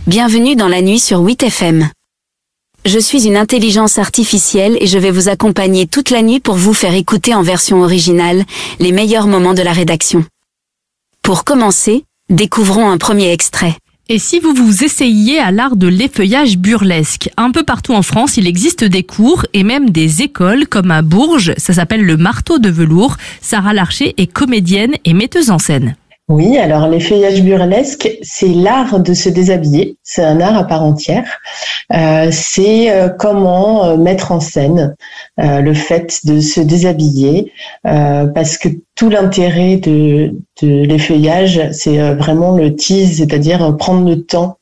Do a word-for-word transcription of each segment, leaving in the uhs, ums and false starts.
Bienvenue dans la nuit sur huit F M. Je suis une intelligence artificielle et je vais vous accompagner toute la nuit pour vous faire écouter en version originale les meilleurs moments de la rédaction. Pour commencer, découvrons un premier extrait. Et si vous vous essayiez à l'art de l'effeuillage burlesque? Un peu partout en France, il existe des cours et même des écoles, comme à Bourges, ça s'appelle le Marteau de Velours. Sarah Larcher est comédienne et metteuse en scène. Oui, alors l'effeuillage burlesque, c'est l'art de se déshabiller. C'est un art à part entière. Euh, c'est euh, comment euh, mettre en scène euh, le fait de se déshabiller, euh, parce que tout l'intérêt de, de l'effeuillage, c'est euh, vraiment le tease, c'est-à-dire prendre le temps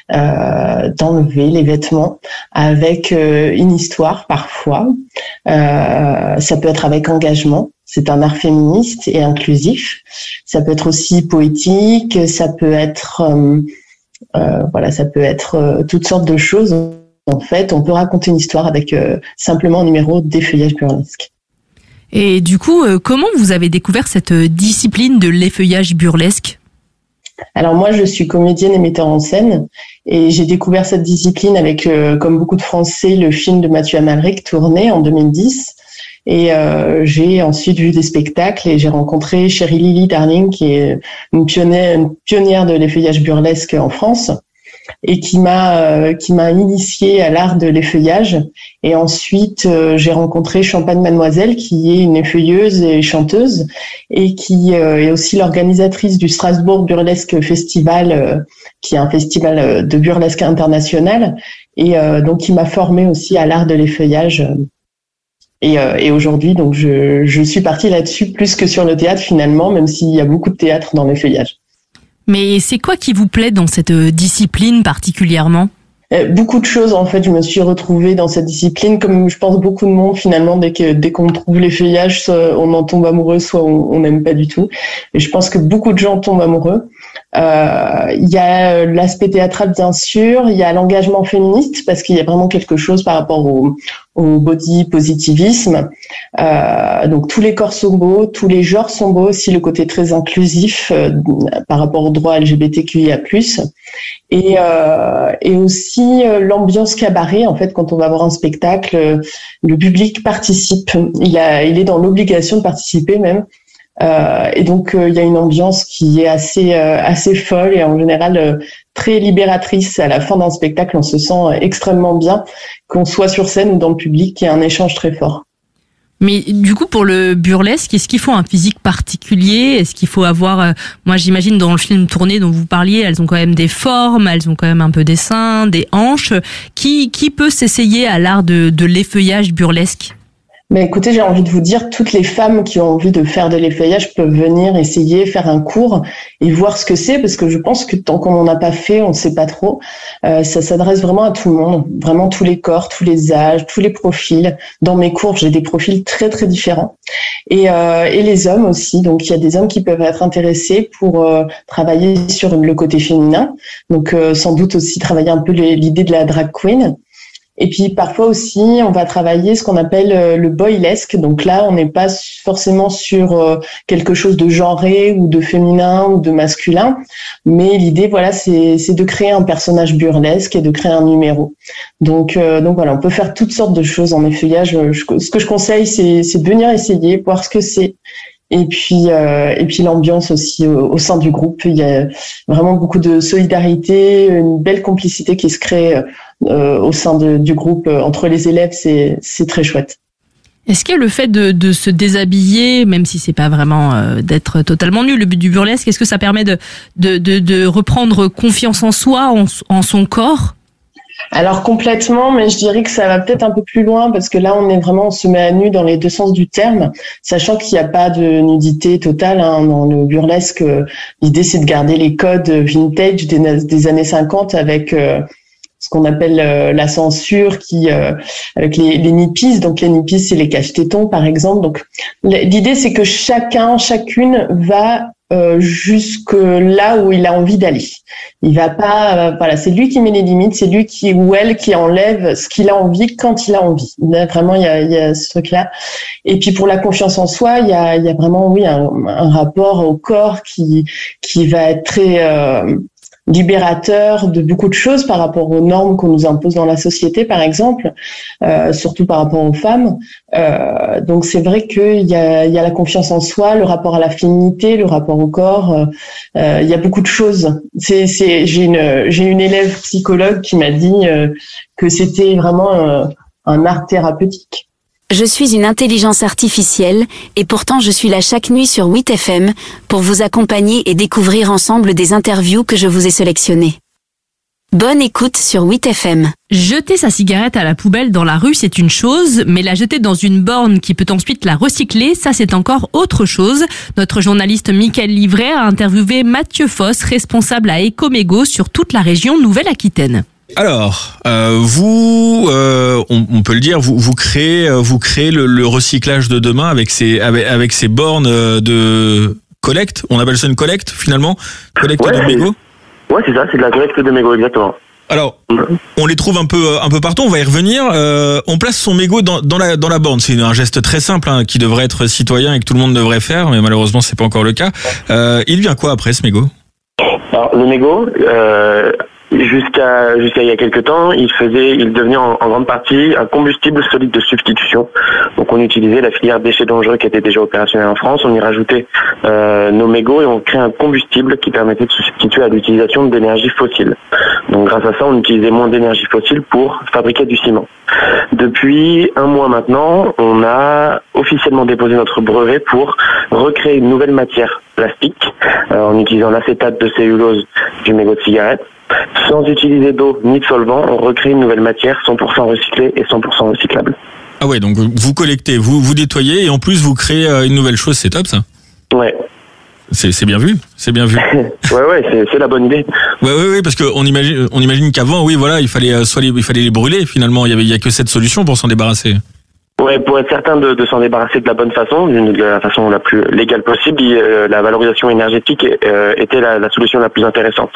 euh, d'enlever les vêtements avec euh, une histoire parfois. Euh, ça peut être avec engagement. C'est un art féministe et inclusif. Ça peut être aussi poétique, ça peut être, euh, euh, voilà, ça peut être euh, toutes sortes de choses. En fait, on peut raconter une histoire avec euh, simplement un numéro d'effeuillage burlesque. Et du coup, euh, comment vous avez découvert cette discipline de l'effeuillage burlesque ? Alors moi, je suis comédienne et metteur en scène et j'ai découvert cette discipline avec, euh, comme beaucoup de Français, le film de Mathieu Amalric tourné en deux mille dix. Et euh, j'ai ensuite vu des spectacles et j'ai rencontré Chérie Lily Darling, qui est une pionnière, une pionnière de l'effeuillage burlesque en France et qui m'a euh, qui m'a initiée à l'art de l'effeuillage. Et ensuite, euh, j'ai rencontré Champagne Mademoiselle, qui est une effeuilleuse et chanteuse et qui euh, est aussi l'organisatrice du Strasbourg Burlesque Festival, euh, qui est un festival de burlesque international. Et euh, donc, qui m'a formée aussi à l'art de l'effeuillage. Et, euh, et aujourd'hui, donc je, je suis partie là-dessus plus que sur le théâtre finalement, même s'il y a beaucoup de théâtre dans l'effeuillage. Mais c'est quoi qui vous plaît dans cette discipline particulièrement ? euh, Beaucoup de choses en fait. Je me suis retrouvée dans cette discipline, comme je pense beaucoup de monde finalement. Dès que dès qu'on trouve l'effeuillage, soit on en tombe amoureux, soit on n'aime pas du tout. Et je pense que beaucoup de gens tombent amoureux. Euh, il y a l'aspect théâtral bien sûr, il y a l'engagement féministe parce qu'il y a vraiment quelque chose par rapport au, au body positivisme. Euh, donc tous les corps sont beaux, tous les genres sont beaux, aussi le côté très inclusif euh, par rapport au droit L G B T Q I A plus, et, euh, et aussi euh, l'ambiance cabaret. En fait, quand on va voir un spectacle, euh, le public participe, il a, il est dans l'obligation de participer même. Euh, et donc il euh, y a une ambiance qui est assez euh, assez folle et en général euh, très libératrice. À la fin d'un spectacle, on se sent euh, extrêmement bien, qu'on soit sur scène ou dans le public. Il y a un échange très fort. Mais du coup, pour le burlesque, est-ce qu'il faut un physique particulier ? Est-ce qu'il faut avoir... Euh, moi, j'imagine dans le film tourné dont vous parliez, elles ont quand même des formes, elles ont quand même un peu des seins, des hanches. Qui qui peut s'essayer à l'art de, de l'effeuillage burlesque ? Mais écoutez, j'ai envie de vous dire, toutes les femmes qui ont envie de faire de l'effeuillage peuvent venir essayer, faire un cours et voir ce que c'est, parce que je pense que tant qu'on n'en a pas fait, on ne sait pas trop. Euh, ça s'adresse vraiment à tout le monde, vraiment tous les corps, tous les âges, tous les profils. Dans mes cours, j'ai des profils très très différents. Et, euh, et les hommes aussi. Donc il y a des hommes qui peuvent être intéressés pour euh, travailler sur le côté féminin. Donc euh, sans doute aussi travailler un peu l'idée de la drag queen. Et puis parfois aussi, on va travailler ce qu'on appelle le boylesque. Donc là, on n'est pas forcément sur quelque chose de genré ou de féminin ou de masculin, mais l'idée, voilà, c'est, c'est de créer un personnage burlesque et de créer un numéro. Donc, euh, donc voilà, on peut faire toutes sortes de choses en effeuillage. Je, ce que je conseille, c'est, c'est de venir essayer, voir ce que c'est. Et puis, euh, et puis l'ambiance aussi au, au sein du groupe. Il y a vraiment beaucoup de solidarité, une belle complicité qui se crée euh, au sein de, du groupe euh, entre les élèves. C'est, c'est très chouette. Est-ce que le fait de, de se déshabiller, même si c'est pas vraiment euh, d'être totalement nu, le but du burlesque, est-ce que ça permet de, de, de, de reprendre confiance en soi, en, en son corps ? Alors complètement, mais je dirais que ça va peut-être un peu plus loin parce que là, on est vraiment, on se met à nu dans les deux sens du terme, sachant qu'il n'y a pas de nudité totale hein, dans le burlesque. L'idée, c'est de garder les codes vintage des, des années cinquante avec euh, ce qu'on appelle euh, la censure, qui euh, avec les, les nippies. Donc les nippies, c'est les cache-tétons, par exemple. Donc l'idée, c'est que chacun, chacune va Euh, jusque là où il a envie d'aller. Il va pas, euh, voilà, c'est lui qui met les limites, c'est lui qui ou elle qui enlève ce qu'il a envie quand il a envie. Là, vraiment, il y a, il y a ce truc-là. Et puis pour la confiance en soi, il y a, il y a vraiment, oui, un, un rapport au corps qui qui va être très euh, libérateur de beaucoup de choses par rapport aux normes qu'on nous impose dans la société, par exemple, euh, surtout par rapport aux femmes. Euh, donc c'est vrai qu'il y a, il y a la confiance en soi, le rapport à la féminité, le rapport au corps. Euh, il y a beaucoup de choses. C'est, c'est, j'ai une, j'ai une élève psychologue qui m'a dit euh, que c'était vraiment euh, un art thérapeutique. Je suis une intelligence artificielle et pourtant je suis là chaque nuit sur huit F M pour vous accompagner et découvrir ensemble des interviews que je vous ai sélectionnées. Bonne écoute sur huit F M. Jeter sa cigarette à la poubelle dans la rue, c'est une chose, mais la jeter dans une borne qui peut ensuite la recycler, ça c'est encore autre chose. Notre journaliste Mickaël Livret a interviewé Mathieu Foss, responsable à Ecomégo sur toute la région Nouvelle-Aquitaine. Alors, euh, vous, euh, on, on peut le dire, vous, vous créez, vous créez le, le recyclage de demain avec ces, avec, avec ces bornes de collecte. On appelle ça une collecte finalement, collecte ouais, de mégots. Ouais, c'est ça, c'est de la collecte de mégots, exactement. Alors, on les trouve un peu, un peu partout. On va y revenir. Euh, on place son mégot dans, dans la, dans la borne. C'est un geste très simple hein, qui devrait être citoyen et que tout le monde devrait faire, mais malheureusement, c'est pas encore le cas. Euh, il vient quoi après ce mégot ? Alors, le mégot. Euh... Jusqu'à jusqu'à il y a quelques temps, il faisait, il devenait en, en grande partie un combustible solide de substitution. Donc on utilisait la filière déchets dangereux qui était déjà opérationnelle en France, on y rajoutait euh, nos mégots et on crée un combustible qui permettait de se substituer à l'utilisation d'énergie fossile. Donc grâce à ça, on utilisait moins d'énergie fossile pour fabriquer du ciment. Depuis un mois maintenant, on a officiellement déposé notre brevet pour recréer une nouvelle matière plastique euh, en utilisant l'acétate de cellulose du mégot de cigarette. Sans utiliser d'eau ni de solvant, on recrée une nouvelle matière cent pour cent recyclée et cent pour cent recyclable. Ah ouais, donc vous collectez, vous vous nettoyez et en plus vous créez une nouvelle chose, c'est top ça. Ouais. C'est, c'est bien vu, c'est bien vu. ouais ouais, c'est, c'est la bonne idée. Ouais ouais ouais, parce que on imagine, on imagine qu'avant, oui voilà, il fallait soit les, il fallait les brûler finalement. Il y avait, il y a que cette solution pour s'en débarrasser. Ouais, pour être certain de, de s'en débarrasser de la bonne façon, de la façon la plus légale possible, euh, la valorisation énergétique euh, était la, la solution la plus intéressante.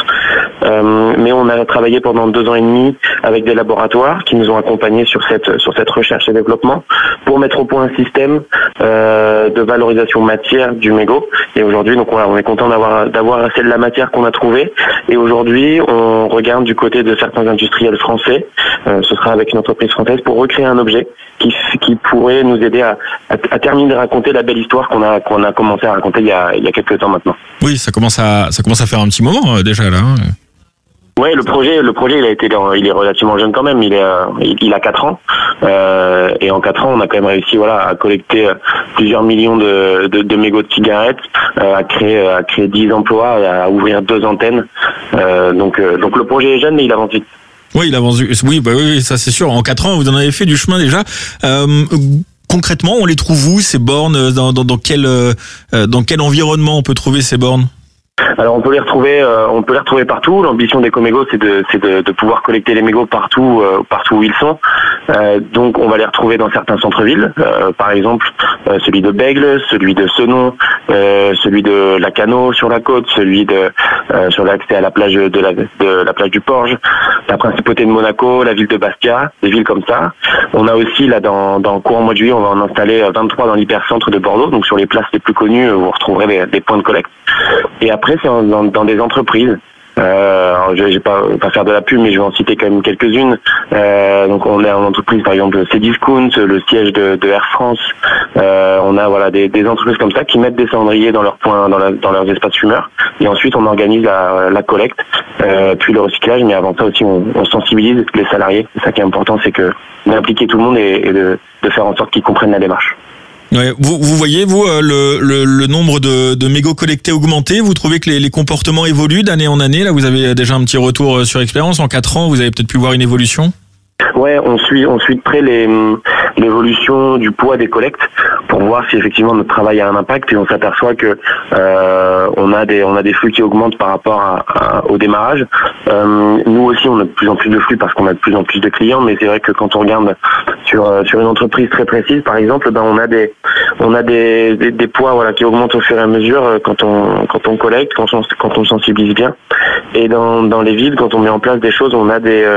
Euh, mais on a travaillé pendant deux ans et demi avec des laboratoires qui nous ont accompagnés sur cette sur cette recherche et développement pour mettre au point un système euh, de valorisation matière du mégot. Et aujourd'hui, donc voilà, on est content d'avoir d'avoir assez de la matière qu'on a trouvée. Et aujourd'hui, on regarde du côté de certains industriels français. Euh, ce sera avec une entreprise française pour recréer un objet qui qui pourrait nous aider à, à, à terminer de raconter la belle histoire qu'on a qu'on a commencé à raconter il y a il y a quelques temps maintenant. Oui, ça commence à ça commence à faire un petit moment euh, déjà là. Hein. Ouais, le projet le projet il a été il est relativement jeune quand même, il est il, il a quatre ans euh, et en quatre ans on a quand même réussi voilà à collecter plusieurs millions de de, de mégots de cigarettes, euh, à créer à créer dix emplois, à ouvrir deux antennes. Euh, donc euh, donc le projet est jeune mais il avance vite. Oui, il avance. Oui, bah oui, ça c'est sûr. En quatre ans, vous en avez fait du chemin déjà. Euh, concrètement, on les trouve où ces bornes ? Dans, dans, dans quel euh, dans quel environnement on peut trouver ces bornes ? Alors on peut les retrouver, euh, on peut les retrouver partout. L'ambition d'Ecomégo, c'est de, c'est de, de pouvoir collecter les mégots partout, euh, partout où ils sont. Euh, donc on va les retrouver dans certains centres-villes, euh, par exemple euh, celui de Bègles, celui de Senon, euh, celui de Lacanau sur la côte, celui de euh, sur l'accès à la plage de la, de la plage du Porge, la principauté de Monaco, la ville de Bastia, des villes comme ça. On a aussi là dans, dans courant mois de juillet, on va en installer vingt-trois dans l'hypercentre de Bordeaux, donc sur les places les plus connues, vous retrouverez des, des points de collecte. Et après c'est en, dans, dans des entreprises. Euh, alors je vais pas, pas faire de la pub, mais je vais en citer quand même quelques-unes. Euh, donc on a en entreprise par exemple Cdiscount, le siège de, de Air France. Euh, on a voilà des, des entreprises comme ça qui mettent des cendriers dans leurs points, dans, la, dans leurs espaces fumeurs. Et ensuite on organise la, la collecte, euh, puis le recyclage. Mais avant ça aussi on, on sensibilise les salariés. C'est ça qui est important, c'est que d'impliquer tout le monde et, et de, de faire en sorte qu'ils comprennent la démarche. Ouais, vous, vous voyez, vous, le, le, le nombre de, de mégots collectés augmenter. Vous trouvez que les, les comportements évoluent d'année en année. Là, vous avez déjà un petit retour sur expérience. En quatre ans, vous avez peut-être pu voir une évolution. Ouais, on suit, on suit de près les, l'évolution du poids des collectes pour voir si effectivement notre travail a un impact, et on s'aperçoit que euh, on a des, on a des flux qui augmentent par rapport à, à, au démarrage. Euh, nous aussi, on a de plus en plus de flux parce qu'on a de plus en plus de clients, mais c'est vrai que quand on regarde sur sur une entreprise très précise, par exemple, ben on a des, on a des, des, des poids voilà qui augmentent au fur et à mesure quand on quand on collecte, quand on quand on sensibilise bien. Et dans dans les villes, quand on met en place des choses, on a des euh,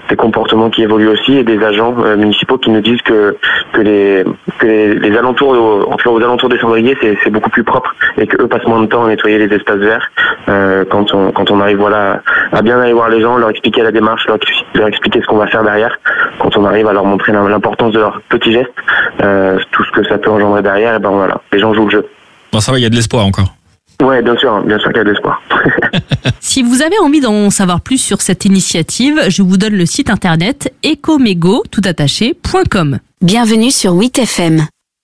des comportements qui évoluent aussi et des agents euh, municipaux qui nous disent que que les que les, les alentours, en tout cas aux alentours des cendriers, c'est, c'est beaucoup plus propre et que eux passent moins de temps à nettoyer les espaces verts. Euh, quand on quand on arrive voilà à bien aller voir les gens, leur expliquer la démarche, leur, leur expliquer ce qu'on va faire derrière. Quand on arrive à leur montrer l'importance de leurs petits gestes, euh, tout ce que ça peut engendrer derrière, et ben voilà, les gens jouent le jeu. Bon, ça va, il y a de l'espoir encore. Ouais, bien sûr, bien sûr qu'il y a de l'espoir. Si vous avez envie d'en savoir plus sur cette initiative, je vous donne le site internet ecomego tout attaché point com. Bienvenue sur huit F M.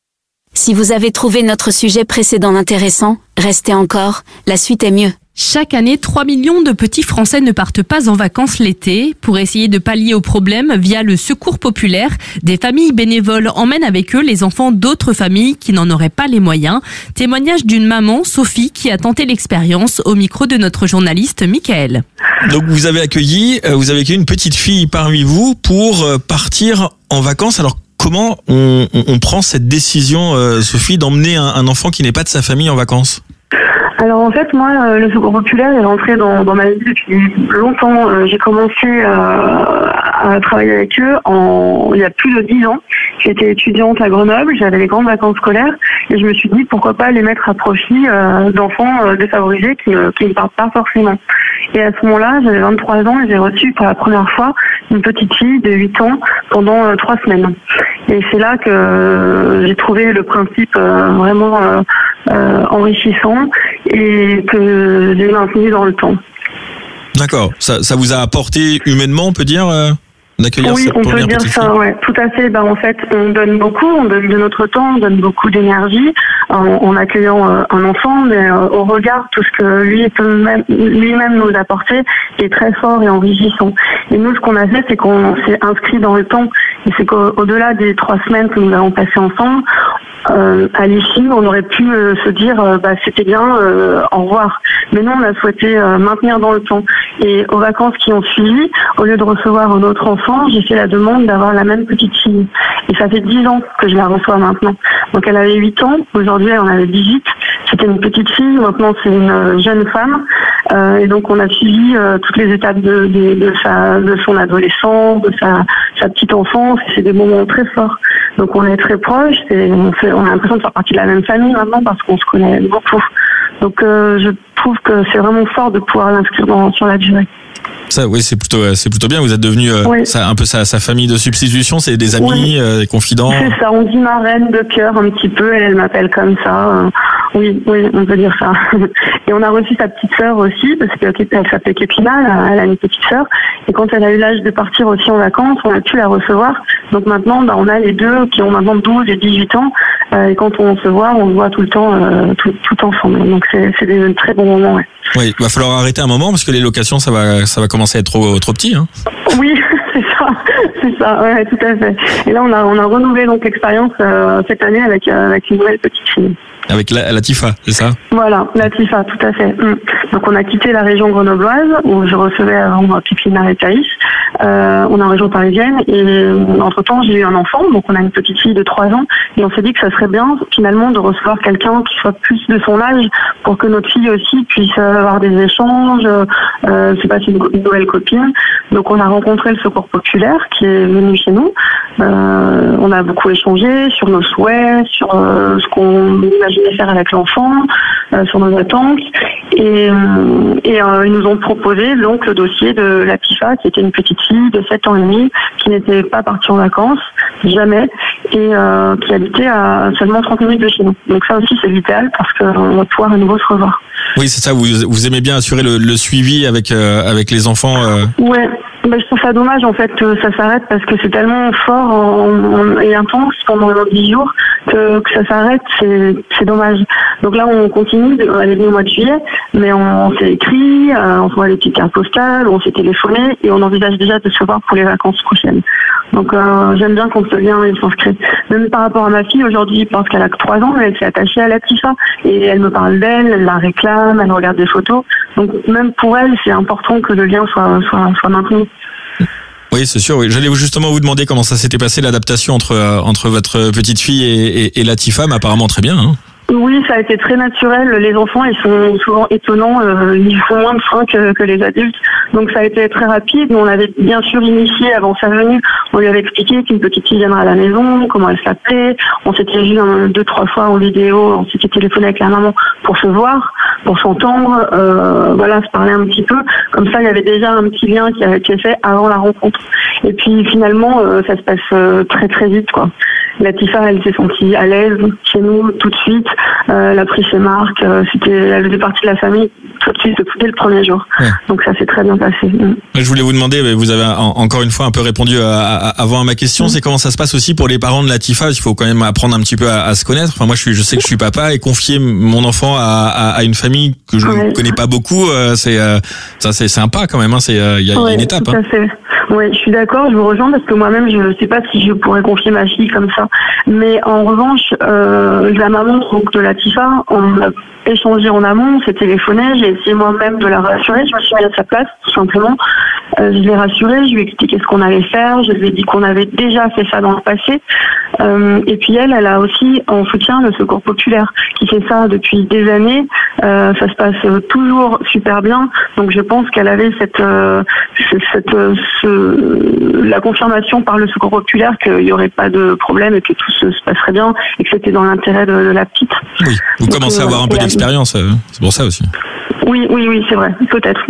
Si vous avez trouvé notre sujet précédent intéressant, restez encore, la suite est mieux. Chaque année, trois millions de petits Français ne partent pas en vacances l'été. Pour essayer de pallier au problème, via le Secours populaire, des familles bénévoles emmènent avec eux les enfants d'autres familles qui n'en auraient pas les moyens. Témoignage d'une maman, Sophie, qui a tenté l'expérience au micro de notre journaliste Michael. Donc vous avez accueilli, vous avez accueilli une petite fille parmi vous pour partir en vacances. Alors comment on, on, on prend cette décision, Sophie, d'emmener un, un enfant qui n'est pas de sa famille en vacances ? Alors en fait, moi, le Secours populaire est rentré dans, dans ma vie depuis longtemps. J'ai commencé à, à travailler avec eux en, il y a plus de dix ans. J'étais étudiante à Grenoble, j'avais les grandes vacances scolaires et je me suis dit pourquoi pas les mettre à profit euh, d'enfants euh, défavorisés qui, euh, qui ne partent pas forcément. Et à ce moment-là, j'avais vingt-trois ans et j'ai reçu pour la première fois une petite fille de huit ans pendant euh, trois semaines. Et c'est là que euh, j'ai trouvé le principe euh, vraiment euh, euh, enrichissant et que j'ai maintenu dans le temps. D'accord. Ça, ça vous a apporté humainement, on peut dire euh, d'accueillir oui, cette on première peut dire petite ça, fille. ouais, tout à fait. Ben, en fait, on donne beaucoup, on donne de notre temps, on donne beaucoup d'énergie en, en accueillant euh, un enfant, mais euh, au regard tout ce que lui peut même, lui-même nous apporter est très fort et enrichissant. Et nous, ce qu'on a fait, c'est qu'on s'est inscrit dans le temps. Et c'est qu'au-delà des trois semaines que nous avons passées ensemble, euh, à l'issue, on aurait pu euh, se dire, euh, bah c'était bien, euh, au revoir. Mais nous, on a souhaité euh, maintenir dans le temps. Et aux vacances qui ont suivi, au lieu de recevoir un autre enfant, j'ai fait la demande d'avoir la même petite fille. Et ça fait dix ans que je la reçois maintenant. Donc elle avait huit ans, aujourd'hui elle en avait dix-huit. C'était une petite fille, maintenant c'est une jeune femme. Euh, et donc on a suivi euh, toutes les étapes de, de, de, sa, de son adolescence, de sa, sa petite enfance. Et c'est des moments très forts. Donc on est très proches. Et on, fait, on a l'impression de faire partie de la même famille maintenant parce qu'on se connaît beaucoup. Donc euh, je trouve que c'est vraiment fort de pouvoir l'inscrire dans, sur la durée. Ça, oui, c'est plutôt, c'est plutôt bien. Vous êtes devenu euh, oui. ça, un peu sa, sa famille de substitution. C'est des amis, oui. euh, des confidents. C'est ça. On dit ma reine de cœur un petit peu. Elle, elle m'appelle comme ça. Euh, oui, oui, on peut dire ça. Et on a reçu sa petite sœur aussi parce qu'elle s'appelait Képina. Elle a une petite sœur. Et quand elle a eu l'âge de partir aussi en vacances, on a pu la recevoir. Donc maintenant, bah, on a les deux qui ont maintenant douze et dix-huit ans. Euh, et quand on se voit, on se voit tout le temps, euh, tout, tout ensemble. Donc c'est, c'est des très bons moments. Ouais. Oui, il va falloir arrêter un moment parce que les locations, ça va, ça va commencer à être trop, trop petit. Hein. Oui, c'est ça, c'est ça, ouais, tout à fait. Et là, on a, on a renouvelé donc l'expérience euh, cette année avec, euh, avec une nouvelle petite fille. Avec la, Latifa, c'est ça ? Voilà, Latifa, tout à fait. Mmh. Donc on a quitté la région grenobloise où je recevais avant Pipina et Thaïs. Euh, on est en région parisienne et entre-temps j'ai eu un enfant, donc on a une petite fille de trois ans et on s'est dit que ça serait bien finalement de recevoir quelqu'un qui soit plus de son âge pour que notre fille aussi puisse avoir des échanges, euh, c'est pas une, une nouvelle copine. Donc on a rencontré le Secours populaire qui est venu chez nous. Euh, on a beaucoup échangé sur nos souhaits, sur euh, ce qu'on imaginait faire avec l'enfant, euh, sur nos attentes. Et, euh, et euh, ils nous ont proposé donc le dossier de Latifa, qui était une petite fille de sept ans et demi, qui n'était pas partie en vacances, jamais, et euh, qui habitait à seulement trente minutes de chez nous. Donc ça aussi c'est vital parce qu'on va pouvoir à nouveau se revoir. Oui, c'est ça, vous, vous aimez bien assurer le, le suivi avec, euh, avec les enfants euh... Ouais. Ben, je trouve ça dommage en fait que ça s'arrête parce que c'est tellement fort en, en, et intense pendant dix jours que, que ça s'arrête, c'est, c'est dommage. Donc là on continue, elle est venue au mois de juillet, mais on, on s'est écrit, euh, on se voit les petites cartes postales, on s'est téléphoné et on envisage déjà de se voir pour les vacances prochaines. Donc euh, j'aime bien qu'on se vienne et s'inscrit. Même par rapport à ma fille, aujourd'hui je pense qu'elle a que trois ans, mais elle s'est attachée à Latifa et elle me parle d'elle, elle la réclame, elle regarde des photos. Donc même pour elle, c'est important que le lien soit, soit, soit maintenu. Oui, c'est sûr. Oui. J'allais justement vous demander comment ça s'était passé l'adaptation entre euh, entre votre petite fille et, et, et Latifa, mais apparemment très bien. Hein. Oui, ça a été très naturel. Les enfants, ils sont souvent étonnants. Euh, ils font moins de freins que, que les adultes. Donc ça a été très rapide. On avait bien sûr initié avant sa venue. On lui avait expliqué qu'une petite fille viendra à la maison, comment elle s'appelait. On s'était vu un, deux, trois fois en vidéo. On s'était téléphoné avec la maman pour se voir, pour s'entendre. Euh, voilà, se parler un petit peu. Comme ça, il y avait déjà un petit lien qui avait été fait avant la rencontre. Et puis finalement, euh, ça se passe euh, très très vite, quoi. Latifa, elle s'est sentie à l'aise chez nous tout de suite. Euh, elle a pris ses marques. Euh, c'était, elle faisait partie de la famille tout de suite, dès le premier jour. Ouais. Donc ça s'est très bien passé. Mm. Je voulais vous demander, vous avez encore une fois un peu répondu à, à, avant à ma question, mm. c'est comment ça se passe aussi pour les parents de Latifa. Il faut quand même apprendre un petit peu à, à se connaître. Enfin, moi, je suis, je sais que je suis papa et confier mon enfant à, à, à une famille que je ouais. ne connais pas beaucoup, euh, c'est euh, ça, c'est, c'est un pas quand même. Il hein, euh, y a ouais, une étape. Tout à fait. Oui, je suis d'accord, je vous rejoins parce que moi-même, je ne sais pas si je pourrais confier ma fille comme ça. Mais en revanche, euh, la maman donc, de Latifa, on a échangé en amont, on s'est téléphoné, j'ai essayé moi-même de la rassurer, je me suis mis à sa place, tout simplement. Euh, je l'ai rassurée, je lui ai expliqué ce qu'on allait faire, je lui ai dit qu'on avait déjà fait ça dans le passé. Euh, et puis elle, elle a aussi en soutien le Secours populaire qui fait ça depuis des années. Euh, ça se passe toujours super bien. Donc je pense qu'elle avait cette, euh, cette, ce, la confirmation par le Secours populaire qu'il n'y aurait pas de problème et que tout se, se passerait bien et que c'était dans l'intérêt de, de la petite. Oui, vous donc, commencez euh, à avoir un peu d'expérience, euh, c'est pour ça aussi. Oui, oui, oui, c'est vrai, peut-être.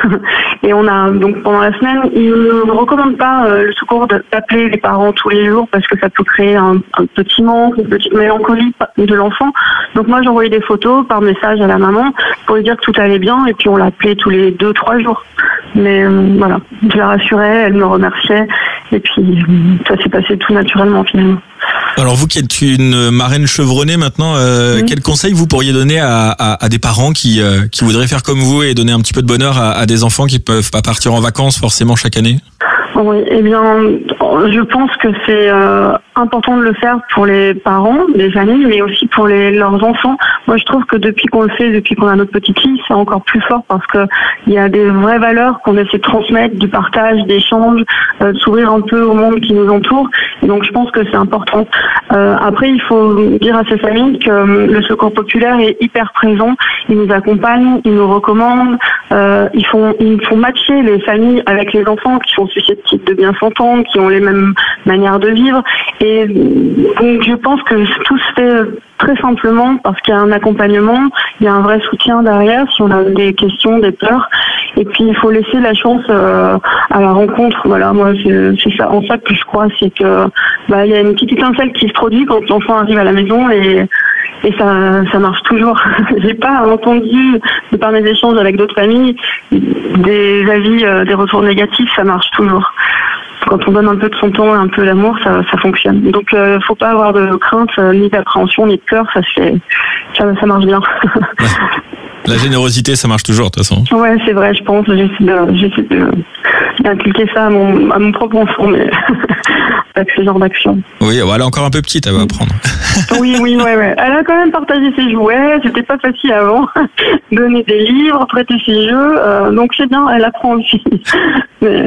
Et on a donc pendant la semaine, ils ne recommandent pas euh, le secours d'appeler les parents tous les jours parce que ça peut créer un, un petit manque, une petite mélancolie de l'enfant. Donc moi, j'envoyais des photos par message à la maman pour lui dire que tout allait bien et puis on l'appelait tous les deux, trois jours. Mais euh, voilà, je la rassurais, elle me remerciait et puis ça s'est passé tout naturellement finalement. Alors vous qui êtes une marraine chevronnée maintenant, euh, mmh. quel conseil vous pourriez donner à, à, à des parents qui, euh, qui voudraient faire comme vous et donner un petit peu de bonheur à, à des enfants qui peuvent pas partir en vacances forcément chaque année ? Oui, eh bien, je pense que c'est euh, important de le faire pour les parents, les familles, mais aussi pour les, leurs enfants. Moi, je trouve que depuis qu'on le fait, depuis qu'on a notre petite fille, c'est encore plus fort parce que il y a des vraies valeurs qu'on essaie de transmettre, du partage, d'échange, euh, de s'ouvrir un peu au monde qui nous entoure. Et donc, je pense que c'est important. Euh, après, il faut dire à ces familles que euh, le Secours populaire est hyper présent. Ils nous accompagnent, ils nous recommandent. Euh, ils font, ils font matcher les familles avec les enfants qui sont susceptibles de bien s'entendre, qui ont les mêmes manières de vivre. Et donc je pense que tout se fait très simplement parce qu'il y a un accompagnement, il y a un vrai soutien derrière si on a des questions, des peurs. Et puis il faut laisser la chance euh, à la rencontre. Voilà, moi c'est, c'est ça, en ça que je crois, c'est que bah il y a une petite étincelle qui se produit quand l'enfant arrive à la maison et Et ça, ça marche toujours. J'ai pas entendu, de par mes échanges avec d'autres familles, des avis, euh, des retours négatifs. Ça marche toujours. Quand on donne un peu de son temps, un peu d'amour, ça, ça fonctionne. Donc, euh, faut pas avoir de crainte, euh, ni d'appréhension, ni de peur. Ça se fait, ça, ça marche bien. La générosité, ça marche toujours, de toute façon. Ouais, c'est vrai. Je pense. J'essaie de, j'essaie de, d'inculquer ça à mon, à mon propre enfant, mais avec ce genre d'action. Oui, elle est encore un peu petite, elle va apprendre. Oui, oui, ouais, ouais. Elle a quand même partagé ses jouets. C'était pas facile avant. Donner des livres, prêter ses jeux. Euh, donc c'est bien, elle apprend aussi. Mais...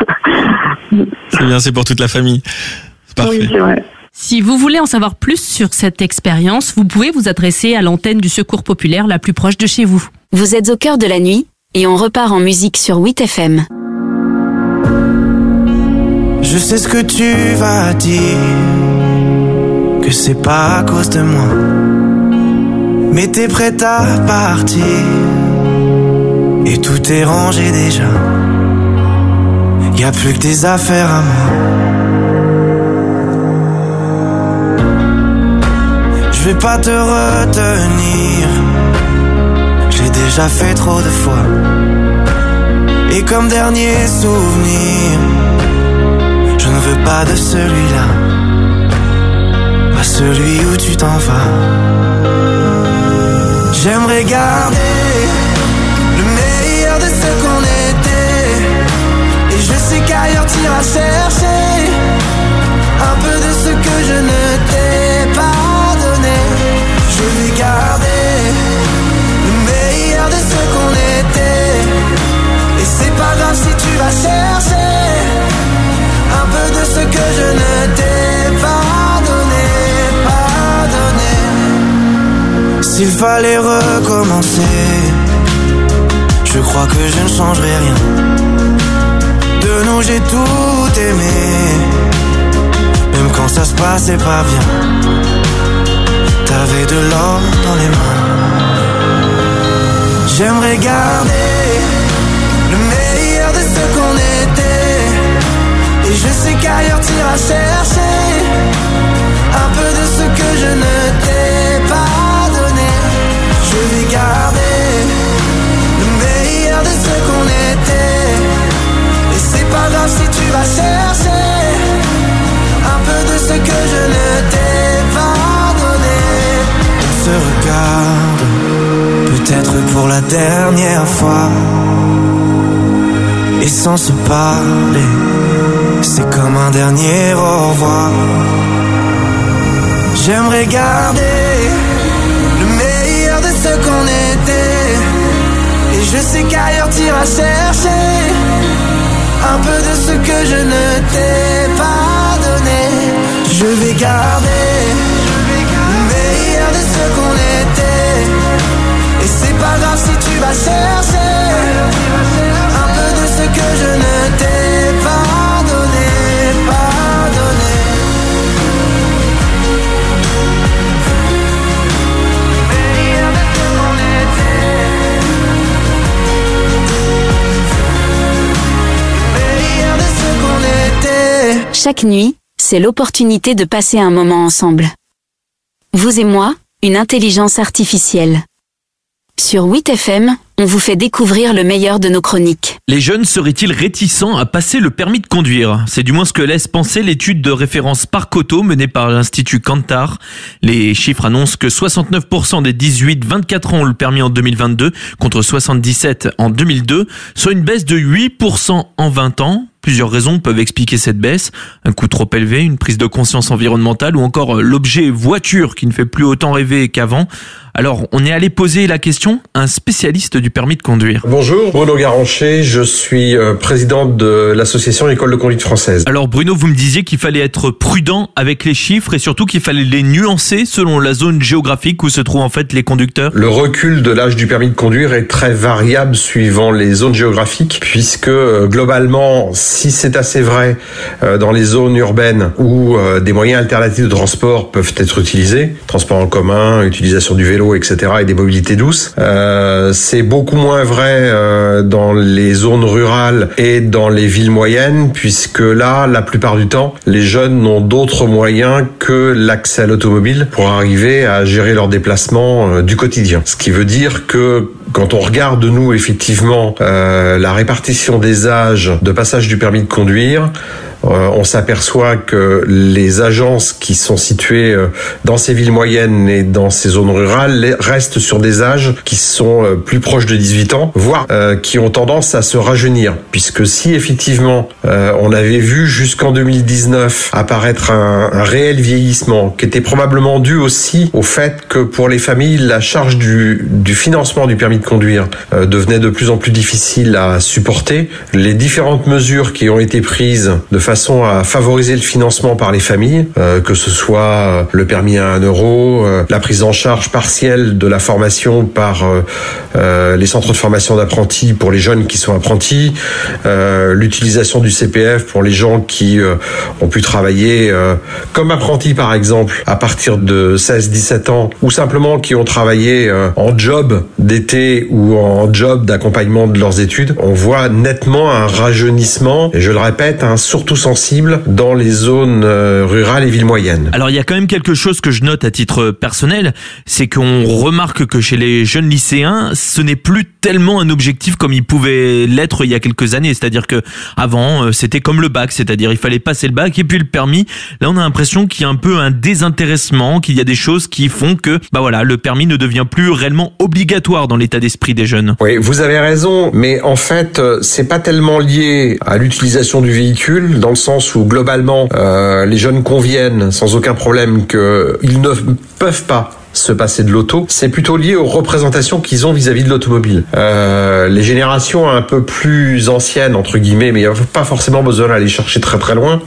C'est bien, c'est pour toute la famille. C'est parfait. Oui, c'est vrai. Si vous voulez en savoir plus sur cette expérience, vous pouvez vous adresser à l'antenne du Secours populaire la plus proche de chez vous. Vous êtes au cœur de la nuit et on repart en musique sur huit F M. Je sais ce que tu vas dire, que c'est pas à cause de moi, mais t'es prête à partir et tout est rangé déjà. Y a plus que tes affaires à moi. Je vais pas te retenir, j'ai déjà fait trop de fois. Et comme dernier souvenir, je ne veux pas de celui-là, pas celui où tu t'en vas. J'aimerais garder le meilleur de ce qu'on était, et je sais qu'ailleurs t'iras chercher un peu de ce que je ne t'ai pas donné. Je vais garder le meilleur de ce qu'on était, et c'est pas grave si tu vas chercher un peu de ce que je ne t'ai pas donné, pas donné. fallait recommencer. Je crois que je ne changerai rien. De nous j'ai tout aimé, même quand ça se passait pas bien. T'avais de l'or dans les mains. J'aimerais garder le meilleur de ce qu'on était. Et je sais qu'ailleurs t'iras chercher un peu de ce que je ne t'ai pas donné. Je vais garder le meilleur de ce qu'on était. Et c'est pas grave si tu vas chercher un peu de ce que je ne t'ai pas donné. On se regarde, peut-être pour la dernière fois. Et sans se parler, c'est comme un dernier au revoir. J'aimerais garder le meilleur de ce qu'on était. Et je sais qu'ailleurs t'iras chercher un peu de ce que je ne t'ai pas donné. Je vais garder le meilleur de ce qu'on était. Et c'est pas grave si tu vas chercher un peu de ce que je ne t'ai pas donné, pas donné. Meilleur de ce qu'on était. Meilleur de ce qu'on était. Chaque nuit, c'est l'opportunité de passer un moment ensemble. Vous et moi, une intelligence artificielle. Sur huit F M, on vous fait découvrir le meilleur de nos chroniques. Les jeunes seraient-ils réticents à passer le permis de conduire ? C'est du moins ce que laisse penser l'étude de référence Parcoto menée par l'Institut Kantar. Les chiffres annoncent que soixante-neuf pour cent des dix-huit vingt-quatre ans ont le permis en deux mille vingt-deux contre soixante-dix-sept en deux mille deux, soit une baisse de huit pour cent en vingt ans. Plusieurs raisons peuvent expliquer cette baisse. Un coût trop élevé, une prise de conscience environnementale ou encore l'objet voiture qui ne fait plus autant rêver qu'avant. Alors, on est allé poser la question à un spécialiste du permis de conduire. Bonjour, Bruno Garancher, je suis président de l'association École de conduite française. Alors Bruno, vous me disiez qu'il fallait être prudent avec les chiffres et surtout qu'il fallait les nuancer selon la zone géographique où se trouvent en fait les conducteurs. Le recul de l'âge du permis de conduire est très variable suivant les zones géographiques puisque globalement, si c'est assez vrai dans les zones urbaines où des moyens alternatifs de transport peuvent être utilisés, transport en commun, utilisation du vélo, et cetera et des mobilités douces, euh, c'est beaucoup moins vrai euh, dans les zones rurales et dans les villes moyennes puisque là, la plupart du temps, les jeunes n'ont d'autres moyens que l'accès à l'automobile pour arriver à gérer leurs déplacements euh, du quotidien. Ce qui veut dire que quand on regarde, nous, effectivement, euh, la répartition des âges de passage du permis de conduire, euh, on s'aperçoit que les agences qui sont situées euh, dans ces villes moyennes et dans ces zones rurales restent sur des âges qui sont euh, plus proches de dix-huit ans, voire euh, qui ont tendance à se rajeunir. Puisque si, effectivement, euh, on avait vu jusqu'en deux mille dix-neuf apparaître un, un réel vieillissement, qui était probablement dû aussi au fait que pour les familles, la charge du, du financement du permis de conduire euh, devenait de plus en plus difficile à supporter. Les différentes mesures qui ont été prises de façon à favoriser le financement par les familles, euh, que ce soit le permis à un euro, euh, la prise en charge partielle de la formation par euh, euh, les centres de formation d'apprentis pour les jeunes qui sont apprentis, euh, l'utilisation du C P F pour les gens qui euh, ont pu travailler euh, comme apprentis par exemple à partir de seize dix-sept ans ou simplement qui ont travaillé euh, en job d'été ou en job d'accompagnement de leurs études. On voit nettement un rajeunissement, et je le répète, hein, surtout sensible dans les zones euh, rurales et villes moyennes. Alors il y a quand même quelque chose que je note à titre personnel, c'est qu'on remarque que chez les jeunes lycéens, ce n'est plus tellement un objectif comme il pouvait l'être il y a quelques années. C'est-à-dire que avant, c'était comme le bac, c'est-à-dire il fallait passer le bac et puis le permis. Là, on a l'impression qu'il y a un peu un désintéressement, qu'il y a des choses qui font que, bah voilà, le permis ne devient plus réellement obligatoire dans l'état d'esprit des jeunes. Oui, vous avez raison, mais en fait, c'est pas tellement lié à l'utilisation du véhicule, dans le sens où globalement, euh, les jeunes conviennent sans aucun problème qu'ils ne peuvent pas se passer de l'auto, c'est plutôt lié aux représentations qu'ils ont vis-à-vis de l'automobile. Euh, les générations un peu plus anciennes, entre guillemets, mais il n'y a pas forcément besoin d'aller chercher très très loin,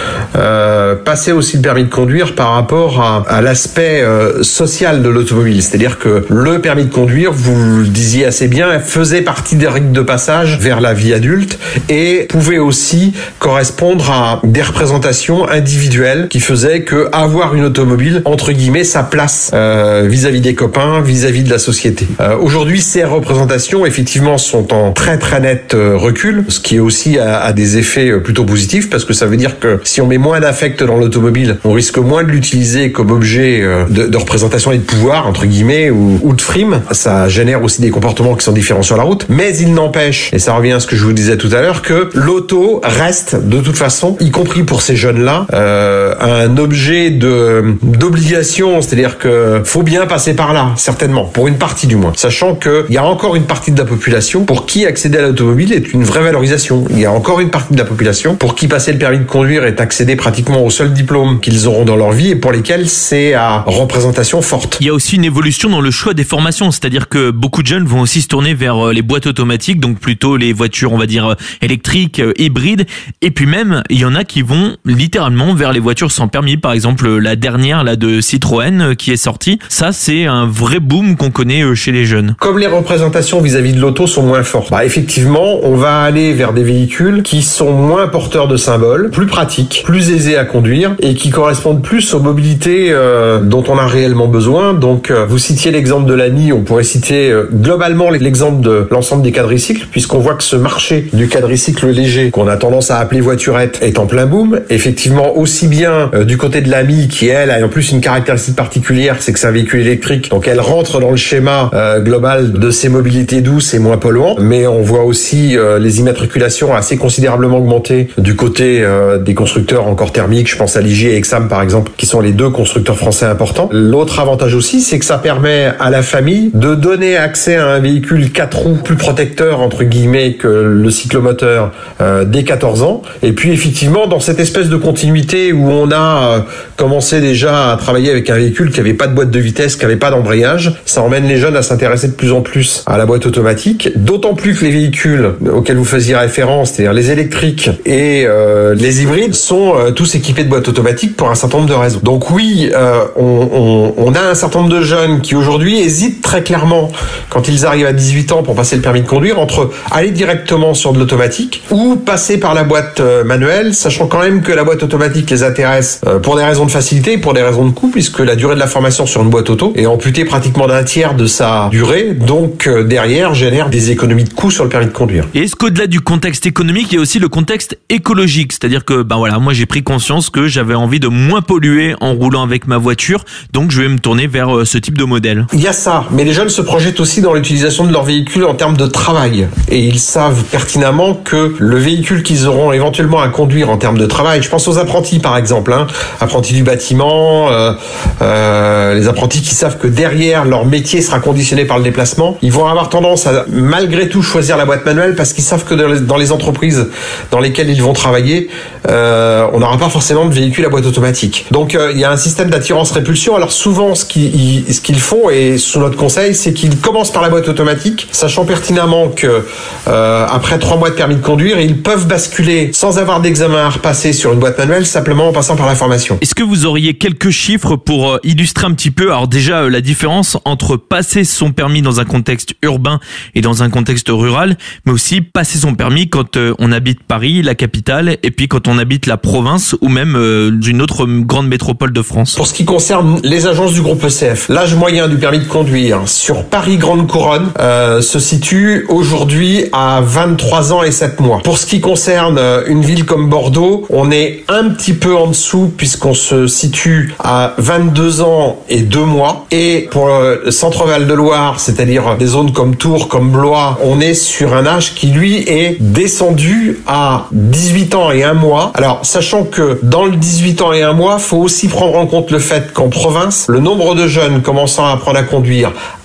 euh, passaient aussi le permis de conduire par rapport à, à l'aspect euh, social de l'automobile. C'est-à-dire que le permis de conduire, vous le disiez assez bien, faisait partie des rites de passage vers la vie adulte et pouvait aussi correspondre à des représentations individuelles qui faisaient que avoir une automobile, entre guillemets, sa place euh, vis-à-vis des copains, vis-à-vis de la société. Euh, aujourd'hui, ces représentations, effectivement, sont en très très net euh, recul, ce qui aussi a, a des effets euh, plutôt positifs, parce que ça veut dire que si on met moins d'affect dans l'automobile, on risque moins de l'utiliser comme objet euh, de, de représentation et de pouvoir, entre guillemets, ou, ou de frime. Ça génère aussi des comportements qui sont différents sur la route, mais il n'empêche, et ça revient à ce que je vous disais tout à l'heure, que l'auto reste, de toute façon, y compris pour ces jeunes-là, euh, un objet de d'obligation, c'est-à-dire que faut bien passer par là, certainement, pour une partie du moins, sachant qu'il y a encore une partie de la population pour qui accéder à l'automobile est une vraie valorisation. Il y a encore une partie de la population pour qui passer le permis de conduire est accéder pratiquement au seul diplôme qu'ils auront dans leur vie et pour lesquels c'est à représentation forte. Il y a aussi une évolution dans le choix des formations, c'est-à-dire que beaucoup de jeunes vont aussi se tourner vers les boîtes automatiques, donc plutôt les voitures, on va dire, électriques, hybrides, et puis même, il y en a qui vont littéralement vers les voitures sans permis, par exemple la dernière là de Citroën qui est sortie. Ça, c'est un vrai boom qu'on connaît chez les jeunes. Comme les représentations vis-à-vis de l'auto sont moins fortes, bah effectivement, on va aller vers des véhicules qui sont moins porteurs de symboles, plus pratiques, plus aisés à conduire et qui correspondent plus aux mobilités euh, dont on a réellement besoin. Donc, euh, vous citiez l'exemple de l'A M I, on pourrait citer euh, globalement l'exemple de l'ensemble des quadricycles, puisqu'on voit que ce marché du quadricycle léger, qu'on a tendance à appeler voiturette, est en plein boom. Effectivement, aussi bien euh, du côté de l'A M I, qui elle a en plus une caractéristique particulière, c'est que c'est un véhicule électrique, donc elle rentre dans le schéma euh, global de ces mobilités douces et moins polluantes, mais on voit aussi euh, les immatriculations assez considérablement augmenter du côté euh, des constructeurs encore thermiques, je pense à Ligier et Exam par exemple, qui sont les deux constructeurs français importants. L'autre avantage aussi, c'est que ça permet à la famille de donner accès à un véhicule quatre roues plus protecteur entre guillemets que le cyclomoteur euh, dès quatorze ans, et puis effectivement dans cette espèce de continuité où on a euh, commencé déjà à travailler avec un véhicule qui avait pas de boîte de vitesse, qui avait pas d'embrayage, ça emmène les jeunes à s'intéresser de plus en plus à la boîte automatique, d'autant plus que les véhicules auxquels vous faisiez référence, c'est-à-dire les électriques et euh, les hybrides, sont euh, tous équipés de boîtes automatiques pour un certain nombre de raisons. Donc oui, euh, on, on, on a un certain nombre de jeunes qui aujourd'hui hésitent très clairement quand ils arrivent à dix-huit ans pour passer le permis de conduire entre aller directement sur de l'automatique ou passer par la boîte euh, manuelle, sachant quand même que la boîte automatique les intéresse euh, pour des raisons de facilité et pour des raisons de coût, puisque la durée de la formation sur une boîte auto est amputée pratiquement d'un tiers de sa durée, donc euh, derrière génère des économies de coûts sur le permis de conduire. Et est-ce qu'au-delà du contexte économique, il y a aussi le contexte écologique, c'est-à-dire que ben voilà, moi j'ai pris conscience que j'avais envie de moins polluer en roulant avec ma voiture, donc je vais me tourner vers euh, ce type de modèle. Il y a ça, mais les jeunes se projettent aussi dans l'utilisation de leur véhicule en termes de travail, et ils savent pertinemment que le véhicule qu'ils auront éventuellement à conduire en termes de travail, je pense aux apprentis par exemple, hein, apprentis du bâtiment, euh, euh, les apprentis qui savent que derrière leur métier sera conditionné par le déplacement, ils vont avoir tendance à malgré tout choisir la boîte manuelle parce qu'ils savent que dans les, dans les entreprises dans lesquelles ils vont travailler, euh, on n'aura pas forcément de véhicule à boîte automatique. Donc euh, il y a un système d'attirance-répulsion. Alors souvent ce qu'ils, ce qu'ils font, et sous notre conseil, c'est qu'ils commencent par la boîte automatique, sachant pertinemment que euh, après trois mois de permis de conduire, ils peuvent basculer sans avoir d'examen à repasser sur une boîte manuelle, simplement en passant par la formation. Est-ce que vous auriez quelques chiffres pour illustrer un petit peu, alors déjà la différence entre passer son permis dans un contexte urbain et dans un contexte rural, mais aussi passer son permis quand on habite Paris, la capitale, et puis quand on habite la province ou même une autre grande métropole de France? Pour ce qui concerne les agences du groupe E C F, l'âge moyen du permis de conduire sur Paris Grande Couronne euh, se situe aujourd'hui à vingt-trois ans et sept mois. Pour ce qui concerne une ville comme Bordeaux, on est un petit peu en dessous puisqu'on se situe à vingt-deux ans et deux mois. Et pour le centre Val de Loire, c'est-à-dire des zones comme Tours, comme Blois, on est sur un âge qui lui est descendu à dix-huit ans et un mois. Alors, sachant que dans le dix-huit ans et un mois, faut aussi prendre en compte le fait qu'en province, le nombre de jeunes commençant à apprendre à conduire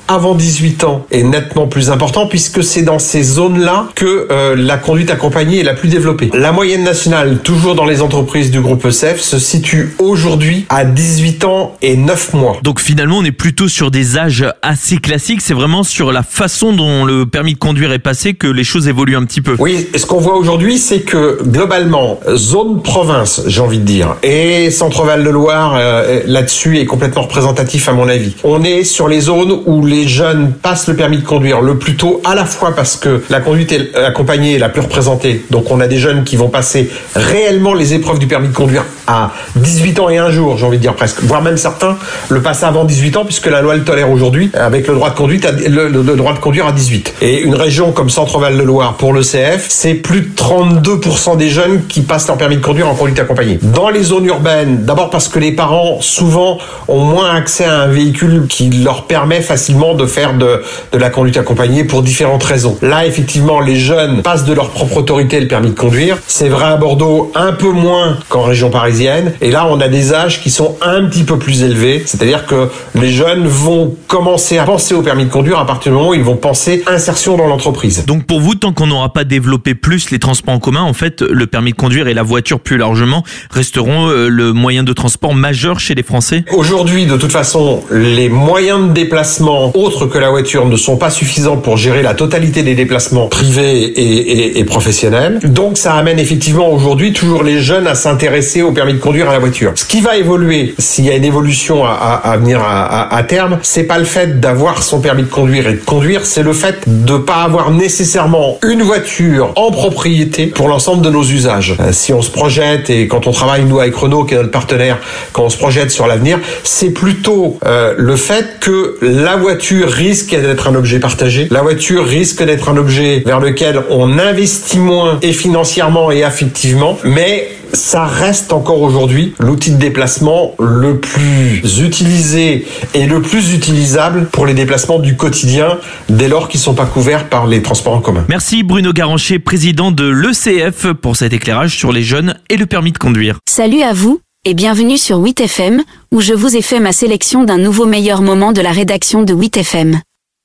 avant dix-huit ans est nettement plus important puisque c'est dans ces zones-là que euh, la conduite accompagnée est la plus développée. La moyenne nationale, toujours dans les entreprises du groupe E C F, se situe aujourd'hui à dix-huit ans et neuf mois. Donc finalement, on est plutôt sur des âges assez classiques. C'est vraiment sur la façon dont le permis de conduire est passé que les choses évoluent un petit peu. Oui, ce qu'on voit aujourd'hui, c'est que globalement, zone province, j'ai envie de dire, et Centre-Val de Loire, euh, là-dessus, est complètement représentatif à mon avis. On est sur les zones où les jeunes passent le permis de conduire le plus tôt, à la fois parce que la conduite est accompagnée est la plus représentée. Donc on a des jeunes qui vont passer réellement les épreuves du permis de conduire à dix-huit ans et un jour, j'ai envie de dire presque, voire même certains le passent avant dix-huit ans puisque la loi le tolère aujourd'hui avec le droit de conduite, à, le, le, le droit de conduire à dix-huit. Et une région comme Centre-Val de Loire pour le C F, c'est plus de trente-deux pour cent des jeunes qui passent leur permis de conduire en conduite accompagnée. Dans les zones urbaines, d'abord parce que les parents souvent ont moins accès à un véhicule qui leur permet facilement de faire de, de la conduite accompagnée pour différentes raisons. Là, effectivement, les jeunes passent de leur propre autorité le permis de conduire. C'est vrai à Bordeaux, un peu moins qu'en région parisienne. Et là, on a des âges qui sont un petit peu plus élevés. C'est-à-dire que les jeunes vont commencer à penser au permis de conduire à partir du moment où ils vont penser insertion dans l'entreprise. Donc pour vous, tant qu'on n'aura pas développé plus les transports en commun, en fait, le permis de conduire et la voiture plus largement resteront le moyen de transport majeur chez les Français? Aujourd'hui, de toute façon, les moyens de déplacement autres que la voiture ne sont pas suffisants pour gérer la totalité des déplacements privés et, et, et professionnels. Donc ça amène effectivement aujourd'hui toujours les jeunes à s'intéresser au permis de conduire à la voiture. Ce qui va évoluer, s'il y a une évolution à, à, à venir à, à, à terme, c'est pas le fait d'avoir son permis de conduire et de conduire, c'est le fait de pas avoir nécessairement une voiture en propriété pour l'ensemble de nos usages. Euh, si on se projette, et quand on travaille nous avec Renault qui est notre partenaire, quand on se projette sur l'avenir, c'est plutôt euh, le fait que la voiture risque d'être un objet partagé, la voiture risque d'être un objet vers lequel on investit moins et financièrement et affectivement, mais ça reste encore aujourd'hui l'outil de déplacement le plus utilisé et le plus utilisable pour les déplacements du quotidien dès lors qu'ils ne sont pas couverts par les transports en commun. Merci Bruno Garancher, président de l'E C F, pour cet éclairage sur les jeunes et le permis de conduire. Salut à vous et bienvenue sur huit F M où je vous ai fait ma sélection d'un nouveau meilleur moment de la rédaction de huit F M.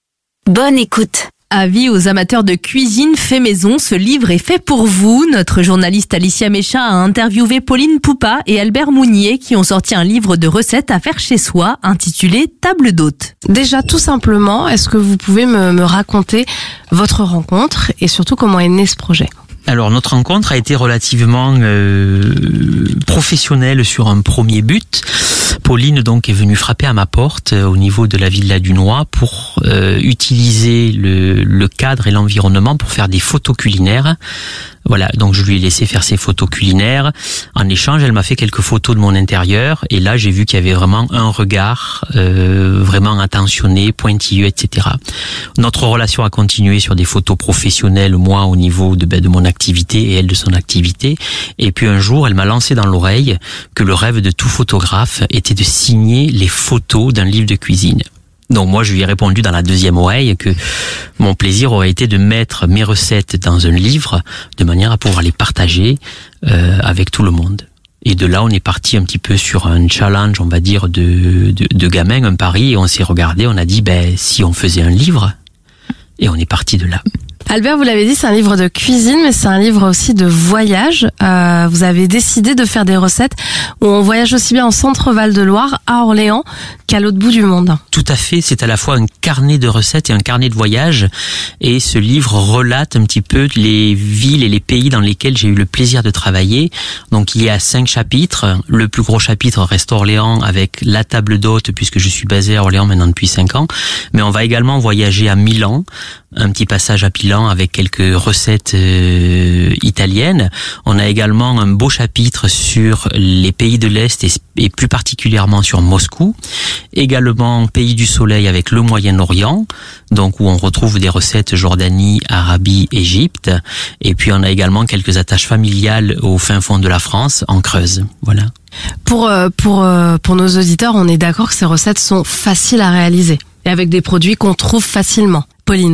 Bonne écoute. Avis aux amateurs de cuisine fait maison, ce livre est fait pour vous. Notre journaliste Alicia Méchat a interviewé Pauline Poupa et Albert Mounier qui ont sorti un livre de recettes à faire chez soi intitulé Table d'hôte. Déjà, tout simplement, est-ce que vous pouvez me, me raconter votre rencontre et surtout comment est né ce projet ? Alors notre rencontre a été relativement euh, professionnelle sur un premier but. Pauline donc est venue frapper à ma porte euh, au niveau de la Villa du Noy pour euh, utiliser le, le cadre et l'environnement pour faire des photos culinaires. Voilà, donc je lui ai laissé faire ses photos culinaires. En échange, elle m'a fait quelques photos de mon intérieur. Et là, j'ai vu qu'il y avait vraiment un regard euh, vraiment attentionné, pointilleux, et cetera. Notre relation a continué sur des photos professionnelles, moi au niveau de, ben, de mon activité et elle de son activité. Et puis un jour, elle m'a lancé dans l'oreille que le rêve de tout photographe était de signer les photos d'un livre de cuisine. Donc moi, je lui ai répondu dans la deuxième oreille que mon plaisir aurait été de mettre mes recettes dans un livre de manière à pouvoir les partager euh, avec tout le monde. Et de là, on est parti un petit peu sur un challenge, on va dire, de, de, de gamin, un pari, et on s'est regardé, on a dit, ben si on faisait un livre, et on est parti de là. Albert, vous l'avez dit, c'est un livre de cuisine, mais c'est un livre aussi de voyage. Euh, vous avez décidé de faire des recettes où on voyage aussi bien en Centre-Val de Loire, à Orléans, qu'à l'autre bout du monde. Tout à fait, c'est à la fois un carnet de recettes et un carnet de voyage. Et ce livre relate un petit peu les villes et les pays dans lesquels j'ai eu le plaisir de travailler. Donc il y a cinq chapitres. Le plus gros chapitre reste Orléans avec la table d'hôte, puisque je suis basé à Orléans maintenant depuis cinq ans. Mais on va également voyager à Milan, un petit passage à Milan avec quelques recettes euh, italiennes. On a également un beau chapitre sur les pays de l'Est et, et plus particulièrement sur Moscou. Également Pays du Soleil avec le Moyen-Orient, donc où on retrouve des recettes Jordanie, Arabie, Égypte. Et puis on a également quelques attaches familiales au fin fond de la France, en Creuse. Voilà. Pour euh, pour euh, pour nos auditeurs, on est d'accord que ces recettes sont faciles à réaliser et avec des produits qu'on trouve facilement. Pauline.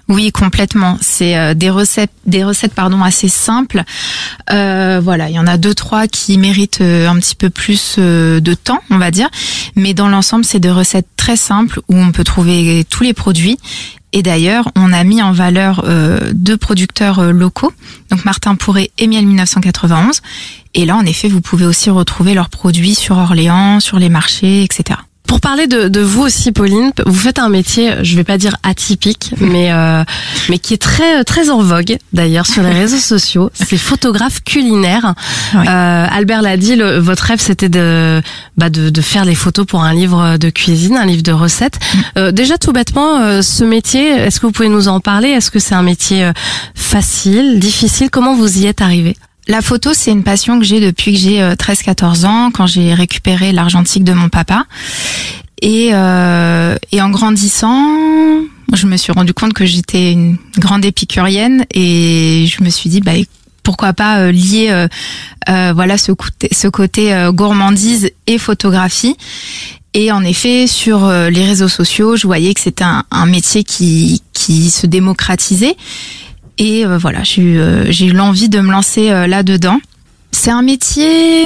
Oui, complètement. C'est euh, des recettes, des recettes pardon assez simples. Euh, voilà, il y en a deux trois qui méritent euh, un petit peu plus euh, de temps, on va dire. Mais dans l'ensemble, c'est des recettes très simples où on peut trouver tous les produits. Et d'ailleurs, on a mis en valeur euh, deux producteurs euh, locaux, donc Martin Pourret et Miel dix-neuf cent quatre-vingt-onze. Et là, en effet, vous pouvez aussi retrouver leurs produits sur Orléans, sur les marchés, et cetera. Pour parler de, de vous aussi, Pauline, vous faites un métier, je vais pas dire atypique, mais euh, mais qui est très très en vogue d'ailleurs sur les réseaux sociaux. C'est photographe culinaire. Oui. Euh, Albert l'a dit, le, votre rêve c'était de bah de, de faire les photos pour un livre de cuisine, un livre de recettes. Euh, déjà tout bêtement, euh, ce métier, est-ce que vous pouvez nous en parler? Est-ce que c'est un métier euh, facile, difficile? Comment vous y êtes arrivé? La photo, c'est une passion que j'ai depuis que j'ai treize quatorze ans, quand j'ai récupéré l'argentique de mon papa. Et, euh, et en grandissant, je me suis rendu compte que j'étais une grande épicurienne et je me suis dit, bah, pourquoi pas euh, lier euh, euh, voilà, ce côté, ce côté euh, gourmandise et photographie. Et en effet, sur euh, les réseaux sociaux, je voyais que c'était un, un métier qui, qui se démocratisait. Et euh, voilà, j'ai eu, euh, j'ai eu l'envie de me lancer euh, là-dedans. C'est un métier,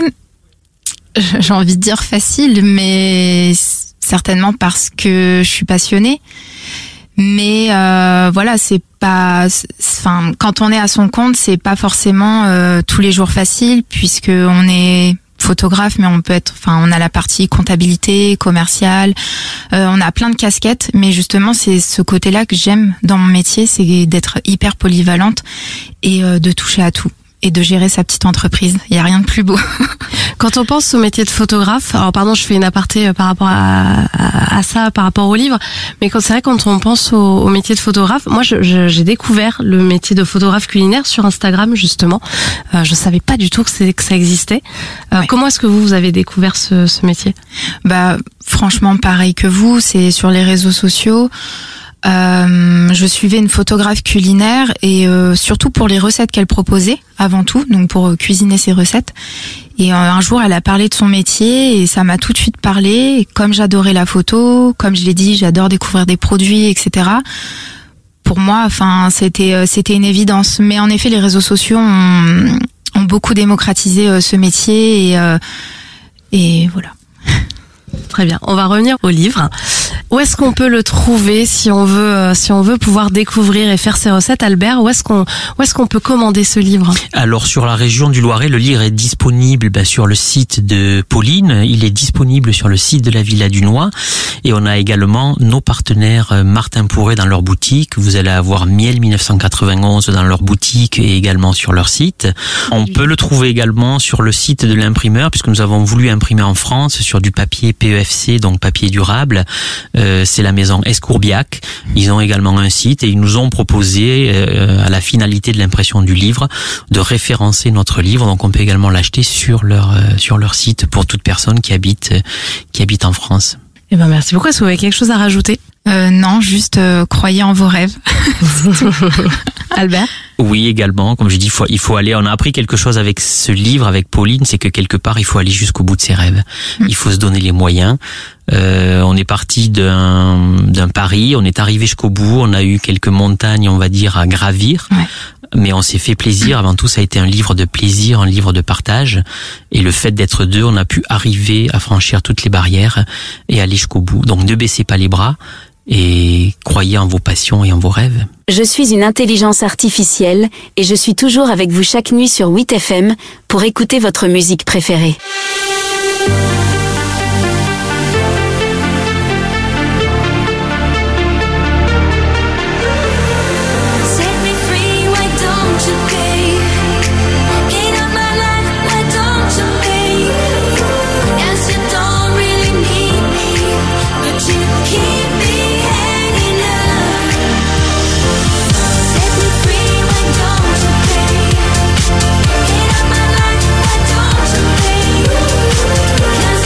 j'ai envie de dire facile, mais certainement parce que je suis passionnée. Mais euh, voilà, c'est pas, enfin, quand on est à son compte, c'est pas forcément euh, tous les jours facile, puisque on est photographe, mais on peut être, enfin, on a la partie comptabilité, commerciale, euh, on a plein de casquettes, mais justement, c'est ce côté-là que j'aime dans mon métier, c'est d'être hyper polyvalente et euh, de toucher à tout et de gérer sa petite entreprise. Il y a rien de plus beau. Quand on pense au métier de photographe, alors pardon, je fais une aparté par rapport à, à, à ça, par rapport au livre, mais quand c'est vrai, quand on pense au, au métier de photographe, moi je, je, j'ai découvert le métier de photographe culinaire sur Instagram justement. Euh, je savais pas du tout que, c'est, que ça existait. Euh, ouais. Comment est-ce que vous, vous avez découvert ce, ce métier? Bah franchement pareil que vous, c'est sur les réseaux sociaux. Euh, je suivais une photographe culinaire et euh, surtout pour les recettes qu'elle proposait avant tout, donc pour euh, cuisiner ses recettes. Et euh, un jour, elle a parlé de son métier et ça m'a tout de suite parlé. Et comme j'adorais la photo, comme je l'ai dit, j'adore découvrir des produits, et cetera. Pour moi, enfin, c'était euh, c'était une évidence. Mais en effet, les réseaux sociaux ont, ont beaucoup démocratisé euh, ce métier et euh, et voilà. Très bien. On va revenir au livre. Où est-ce qu'on peut le trouver si on veut, euh, si on veut pouvoir découvrir et faire ses recettes, Albert? Où est-ce qu'on, où est-ce qu'on peut commander ce livre? Alors sur la région du Loiret, le livre est disponible bah, sur le site de Pauline. Il est disponible sur le site de la Villa du Noix. Et on a également nos partenaires euh, Martin Pourret dans leur boutique. Vous allez avoir Miel dix-neuf cent quatre-vingt-onze dans leur boutique et également sur leur site. On peut le trouver également sur le site de l'imprimeur puisque nous avons voulu imprimer en France sur du papier P E F C, donc papier durable. Euh, c'est la maison Escourbiac. Ils ont également un site et ils nous ont proposé, euh, à la finalité de l'impression du livre, de référencer notre livre. Donc on peut également l'acheter sur leur euh, sur leur site pour toute personne qui habite euh, qui habite en France. Eh ben merci beaucoup. Est-ce que vous avez quelque chose à rajouter? Euh, non, juste euh, croyez en vos rêves. Albert? Oui, également. Comme je dis, il faut, il faut aller. On a appris quelque chose avec ce livre, avec Pauline, c'est que quelque part, il faut aller jusqu'au bout de ses rêves. Mmh. Il faut se donner les moyens. Euh, on est parti d'un, d'un pari, on est arrivé jusqu'au bout. On a eu quelques montagnes, on va dire, à gravir. Ouais. Mais on s'est fait plaisir. Avant tout, ça a été un livre de plaisir, un livre de partage. Et le fait d'être deux, on a pu arriver à franchir toutes les barrières et aller jusqu'au bout. Donc, ne baissez pas les bras et croyez en vos passions et en vos rêves. Je suis une intelligence artificielle et je suis toujours avec vous chaque nuit sur huit F M pour écouter votre musique préférée. Cause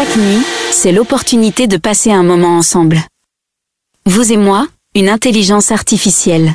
Chaque nuit, c'est l'opportunité de passer un moment ensemble. Vous et moi, une intelligence artificielle.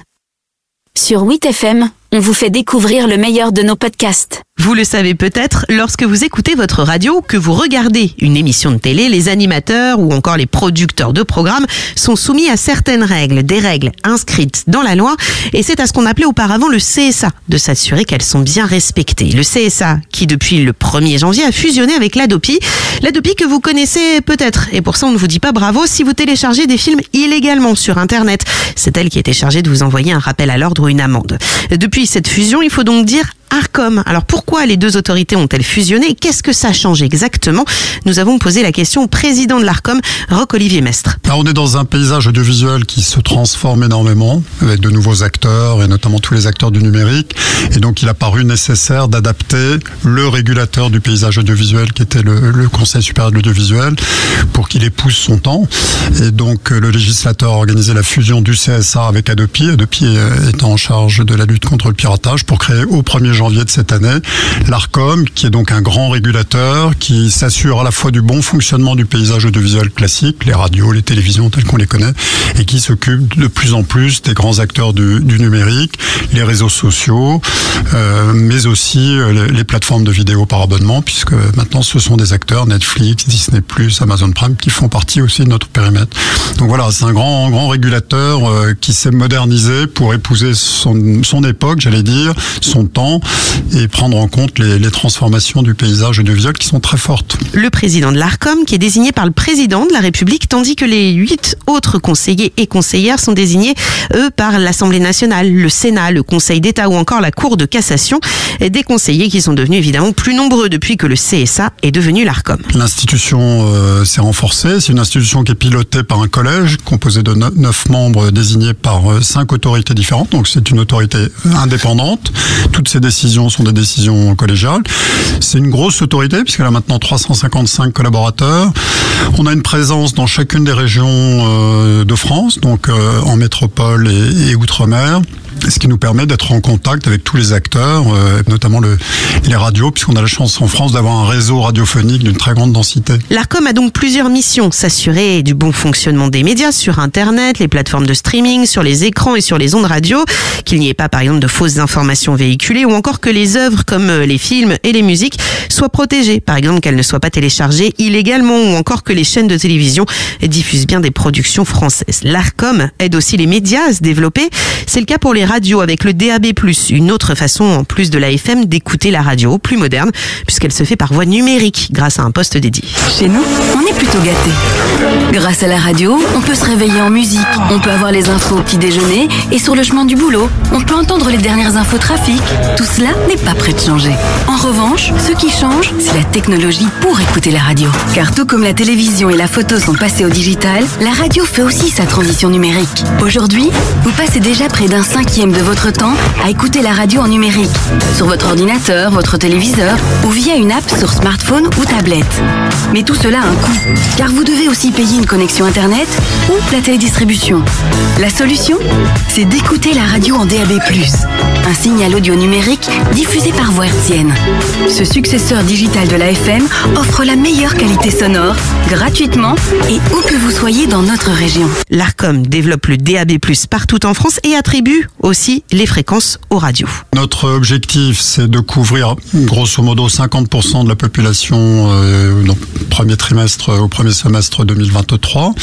Sur huit F M, on vous fait découvrir le meilleur de nos podcasts. Vous le savez peut-être, lorsque vous écoutez votre radio, que vous regardez une émission de télé, les animateurs ou encore les producteurs de programmes sont soumis à certaines règles, des règles inscrites dans la loi, et c'est à ce qu'on appelait auparavant le C S A de s'assurer qu'elles sont bien respectées. Le C S A qui depuis le premier janvier a fusionné avec l'Hadopi, l'Hadopi que vous connaissez peut-être, et pour ça on ne vous dit pas bravo si vous téléchargez des films illégalement sur Internet. C'est elle qui était chargée de vous envoyer un rappel à l'ordre ou une amende. Depuis cette fusion, il faut donc dire Arcom. Alors pourquoi les deux autorités ont-elles fusionné? Qu'est-ce que ça change exactement? Nous avons posé la question au président de l'Arcom, Roch-Olivier Mestre. Là, on est dans un paysage audiovisuel qui se transforme énormément, avec de nouveaux acteurs, et notamment tous les acteurs du numérique. Et donc, il a paru nécessaire d'adapter le régulateur du paysage audiovisuel, qui était le, le Conseil supérieur de l'audiovisuel, pour qu'il épouse son temps. Et donc, le législateur a organisé la fusion du C S A avec Hadopi. Hadopi étant en charge de la lutte contre le piratage, pour créer au premier janvier de cette année l'Arcom, qui est donc un grand régulateur qui s'assure à la fois du bon fonctionnement du paysage audiovisuel classique, les radios, les télévisions telles qu'on les connaît, et qui s'occupe de plus en plus des grands acteurs du, du numérique, les réseaux sociaux, euh, mais aussi les, les plateformes de vidéo par abonnement, puisque maintenant ce sont des acteurs Netflix, Disney plus, Amazon Prime, qui font partie aussi de notre périmètre. Donc voilà, c'est un grand, grand régulateur euh, qui s'est modernisé pour épouser son, son époque, j'allais dire, son temps, et prendre en compte les, les transformations du paysage audiovisuel qui sont très fortes. Le président de l'Arcom qui est désigné par le président de la République, tandis que les huit autres conseillers et conseillères sont désignés, eux, par l'Assemblée nationale, le Sénat, le Conseil d'État ou encore la Cour de cassation, et des conseillers qui sont devenus évidemment plus nombreux depuis que le C S A est devenu l'Arcom. L'institution euh, s'est renforcée, c'est une institution qui est pilotée par un collège composé de neuf membres désignés par euh, cinq autorités différentes, donc c'est une autorité indépendante. Toutes ces décisions sont des décisions collégiales. C'est une grosse autorité puisqu'elle a maintenant trois cent cinquante-cinq collaborateurs. On a une présence dans chacune des régions euh, de France, donc euh, en métropole et, et outre-mer. Ce qui nous permet d'être en contact avec tous les acteurs, euh, notamment le, les radios, puisqu'on a la chance en France d'avoir un réseau radiophonique d'une très grande densité. L'Arcom a donc plusieurs missions. S'assurer du bon fonctionnement des médias sur Internet, les plateformes de streaming, sur les écrans et sur les ondes radio, qu'il n'y ait pas par exemple de fausses informations véhiculées, ou encore que les œuvres comme les films et les musiques soient protégées. Par exemple qu'elles ne soient pas téléchargées illégalement, ou encore que les chaînes de télévision diffusent bien des productions françaises. L'Arcom aide aussi les médias à se développer. C'est le cas pour les radio avec le D A B plus, une autre façon en plus de l'A F M d'écouter la radio, plus moderne, puisqu'elle se fait par voie numérique grâce à un poste dédié. Chez nous, on est plutôt gâtés. Grâce à la radio, on peut se réveiller en musique, on peut avoir les infos au petit déjeuner et sur le chemin du boulot, on peut entendre les dernières infos trafic. Tout cela n'est pas prêt de changer. En revanche, ce qui change, c'est la technologie pour écouter la radio. Car tout comme la télévision et la photo sont passées au digital, la radio fait aussi sa transition numérique. Aujourd'hui, vous passez déjà près d'un cinquième de votre temps à écouter la radio en numérique, sur votre ordinateur, votre téléviseur ou via une app sur smartphone ou tablette. Mais tout cela a un coût, car vous devez aussi payer une connexion Internet ou la télédistribution. La solution, c'est d'écouter la radio en D A B plus, un signal audio numérique diffusé par voie hertzienne. Ce successeur digital de l'A F M offre la meilleure qualité sonore, gratuitement et où que vous soyez dans notre région. L'Arcom développe le D A B plus partout en France et attribue aussi les fréquences aux radios. Notre objectif, c'est de couvrir grosso modo cinquante pour cent de la population euh, dans le premier trimestre, au premier semestre deux mille vingt-trois.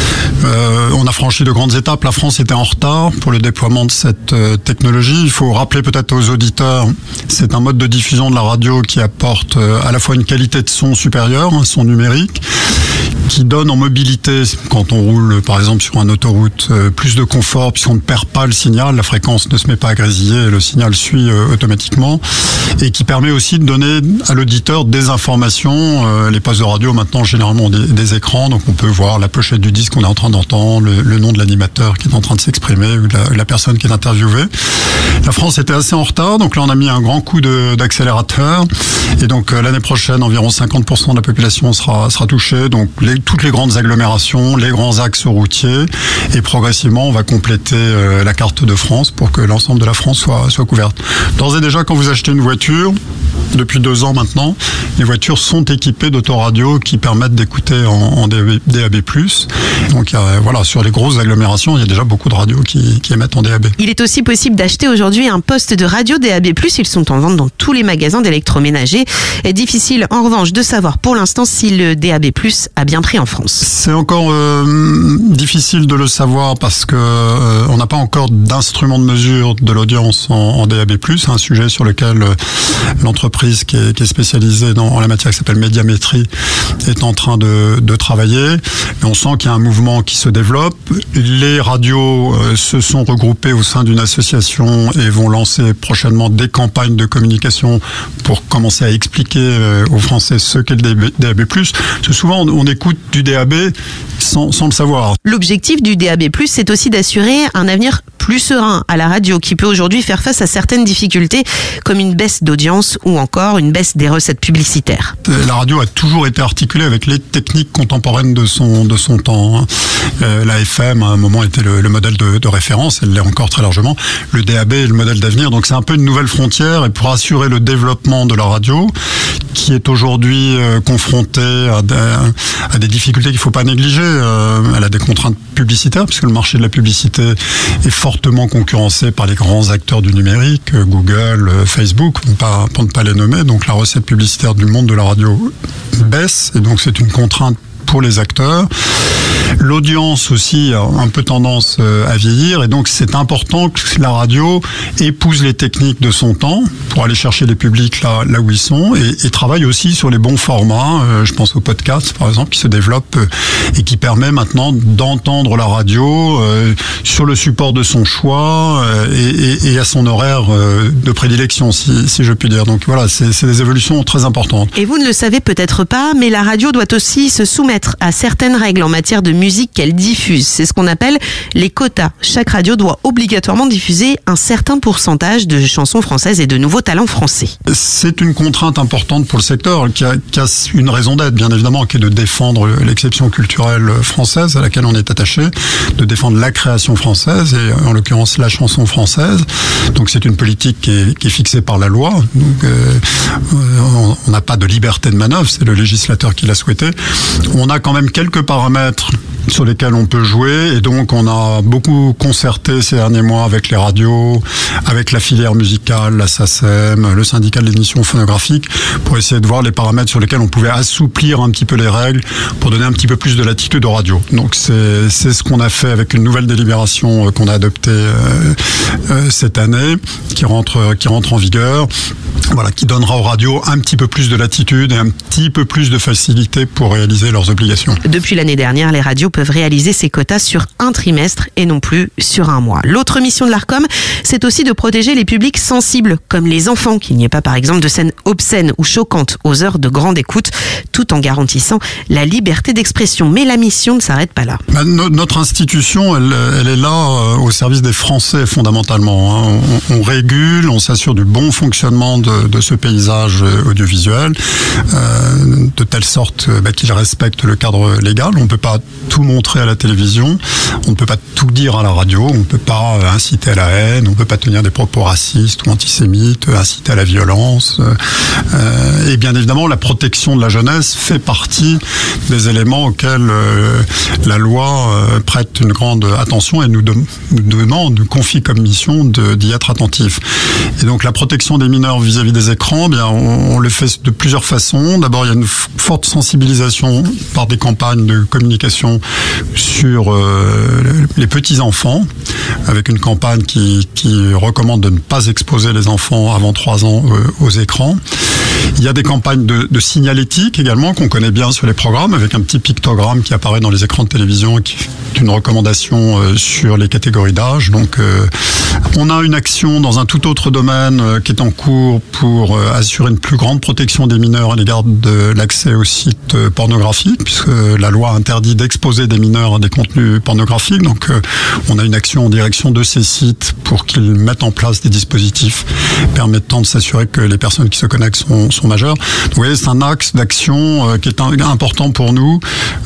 Euh, on a franchi de grandes étapes. La France était en retard pour le déploiement de cette euh, technologie. Il faut rappeler peut-être aux auditeurs, c'est un mode de diffusion de la radio qui apporte euh, à la fois une qualité de son supérieure, un son numérique, qui donne en mobilité, quand on roule par exemple sur une autoroute, euh, plus de confort puisqu'on ne perd pas le signal, la fréquence ne se met pas à grésiller, le signal suit euh, automatiquement, et qui permet aussi de donner à l'auditeur des informations. Euh, les postes de radio maintenant généralement ont des, des écrans, donc on peut voir la pochette du disque qu'on est en train d'entendre, le, le nom de l'animateur qui est en train de s'exprimer ou la, la personne qui est interviewée. La France était assez en retard, donc là on a mis un grand coup de, d'accélérateur, et donc euh, l'année prochaine environ cinquante pour cent de la population sera, sera touchée, donc les, toutes les grandes agglomérations, les grands axes routiers, et progressivement on va compléter euh, la carte de France pour que l'ensemble de la France soit, soit couverte. D'ores et déjà, quand vous achetez une voiture, depuis deux ans maintenant, les voitures sont équipées d'autoradios qui permettent d'écouter en, en D A B plus. Donc il y a, voilà, sur les grosses agglomérations, il y a déjà beaucoup de radios qui, qui émettent en D A B. Il est aussi possible d'acheter aujourd'hui un poste de radio D A B plus. Ils sont en vente dans tous les magasins d'électroménager. Est difficile en revanche de savoir pour l'instant si le D A B plus a bien pris en France. C'est encore euh, difficile de le savoir parce que euh, on n'a pas encore d'instrument de mesure de l'audience en, en D A B plus, un sujet sur lequel euh, l'entreprise qui est, qui est spécialisée dans en la matière qui s'appelle Médiamétrie est en train de, de travailler. Et on sent qu'il y a un mouvement qui se développe. Les radios euh, se sont regroupées au sein d'une association et vont lancer prochainement des campagnes de communication pour commencer à expliquer euh, aux Français ce qu'est le D A B plus. Parce que souvent on, on écoute du D A B sans, sans le savoir. L'objectif du D A B plus, c'est aussi d'assurer un avenir plus serein à la radio qui peut aujourd'hui faire face à certaines difficultés comme une baisse d'audience ou encore une baisse des recettes publicitaires. La radio a toujours été articulée avec les techniques contemporaines de son, de son temps. Euh, la F M, à un moment, était le, le modèle de, de référence, elle l'est encore très largement. Le D A B est le modèle d'avenir, donc c'est un peu une nouvelle frontière. Et pour assurer le développement de la radio, qui est aujourd'hui euh, confrontée à des, à des difficultés qu'il ne faut pas négliger, euh, elle a des contraintes publicitaires, puisque le marché de la publicité est fortement concurrencé par les grands acteurs du numérique, Google, Facebook, pour ne pas, pour ne pas les nommer. Donc la recette publicitaire du monde de la radio baisse, et donc c'est une contrainte pour les acteurs. L'audience aussi a un peu tendance à vieillir et donc c'est important que la radio épouse les techniques de son temps pour aller chercher les publics là, là où ils sont et, et travaille aussi sur les bons formats. Euh, je pense au podcast par exemple qui se développe euh, et qui permet maintenant d'entendre la radio euh, sur le support de son choix euh, et, et, et à son horaire euh, de prédilection si, si je puis dire. Donc voilà, c'est, c'est des évolutions très importantes. Et vous ne le savez peut-être pas, mais la radio doit aussi se soumettre à certaines règles en matière de musique qu'elle diffuse. C'est ce qu'on appelle les quotas. Chaque radio doit obligatoirement diffuser un certain pourcentage de chansons françaises et de nouveaux talents français. C'est une contrainte importante pour le secteur qui a, qui a une raison d'être, bien évidemment, qui est de défendre l'exception culturelle française à laquelle on est attaché, de défendre la création française et en l'occurrence la chanson française. Donc c'est une politique qui est, qui est fixée par la loi. Donc euh, on n'a pas de liberté de manœuvre, c'est le législateur qui l'a souhaité. On a quand même quelques paramètres sur lesquels on peut jouer et donc on a beaucoup concerté ces derniers mois avec les radios, avec la filière musicale, la S A C E M, le syndicat de l'émission phonographique pour essayer de voir les paramètres sur lesquels on pouvait assouplir un petit peu les règles pour donner un petit peu plus de latitude aux radios. Donc c'est, c'est ce qu'on a fait avec une nouvelle délibération qu'on a adoptée euh, euh, cette année qui rentre, qui rentre en vigueur. Voilà, qui donnera aux radios un petit peu plus de latitude et un petit peu plus de facilité pour réaliser leurs obligations. Depuis l'année dernière, les radios peuvent réaliser ces quotas sur un trimestre et non plus sur un mois. L'autre mission de l'Arcom, c'est aussi de protéger les publics sensibles, comme les enfants, qu'il n'y ait pas par exemple de scènes obscènes ou choquantes aux heures de grande écoute, tout en garantissant la liberté d'expression. Mais la mission ne s'arrête pas là. Bah, no, notre institution, elle, elle est là euh, au service des Français fondamentalement. Hein. On, on régule, on s'assure du bon fonctionnement de de ce paysage audiovisuel, euh, de telle sorte bah, qu'il respecte le cadre légal. On ne peut pas tout montrer à la télévision, on ne peut pas tout dire à la radio, on ne peut pas inciter à la haine, on ne peut pas tenir des propos racistes ou antisémites, inciter à la violence. Euh, et bien évidemment, la protection de la jeunesse fait partie des éléments auxquels euh, la loi euh, prête une grande attention et nous, de, nous demande, nous confie comme mission de, d'y être attentif. Et donc la protection des mineurs vis-à-vis des écrans, bien, on, on le fait de plusieurs façons. D'abord, il y a une forte sensibilisation par des campagnes de communication sur euh, les petits-enfants, avec une campagne qui, qui recommande de ne pas exposer les enfants avant trois ans euh, aux écrans. Il y a des campagnes de, de signalétique également, qu'on connaît bien sur les programmes, avec un petit pictogramme qui apparaît dans les écrans de télévision et qui est une recommandation euh, sur les catégories d'âge. Donc, euh, on a une action dans un tout autre domaine euh, qui est en cours pour euh, assurer une plus grande protection des mineurs à l'égard de l'accès aux sites euh, pornographiques, puisque la loi interdit d'exposer des mineurs à des contenus pornographiques. Donc, euh, on a une action en direction de ces sites pour qu'ils mettent en place des dispositifs permettant de s'assurer que les personnes qui se connectent sont, sont d'information majeure. Donc, vous voyez, c'est un axe d'action euh, qui est un, important pour nous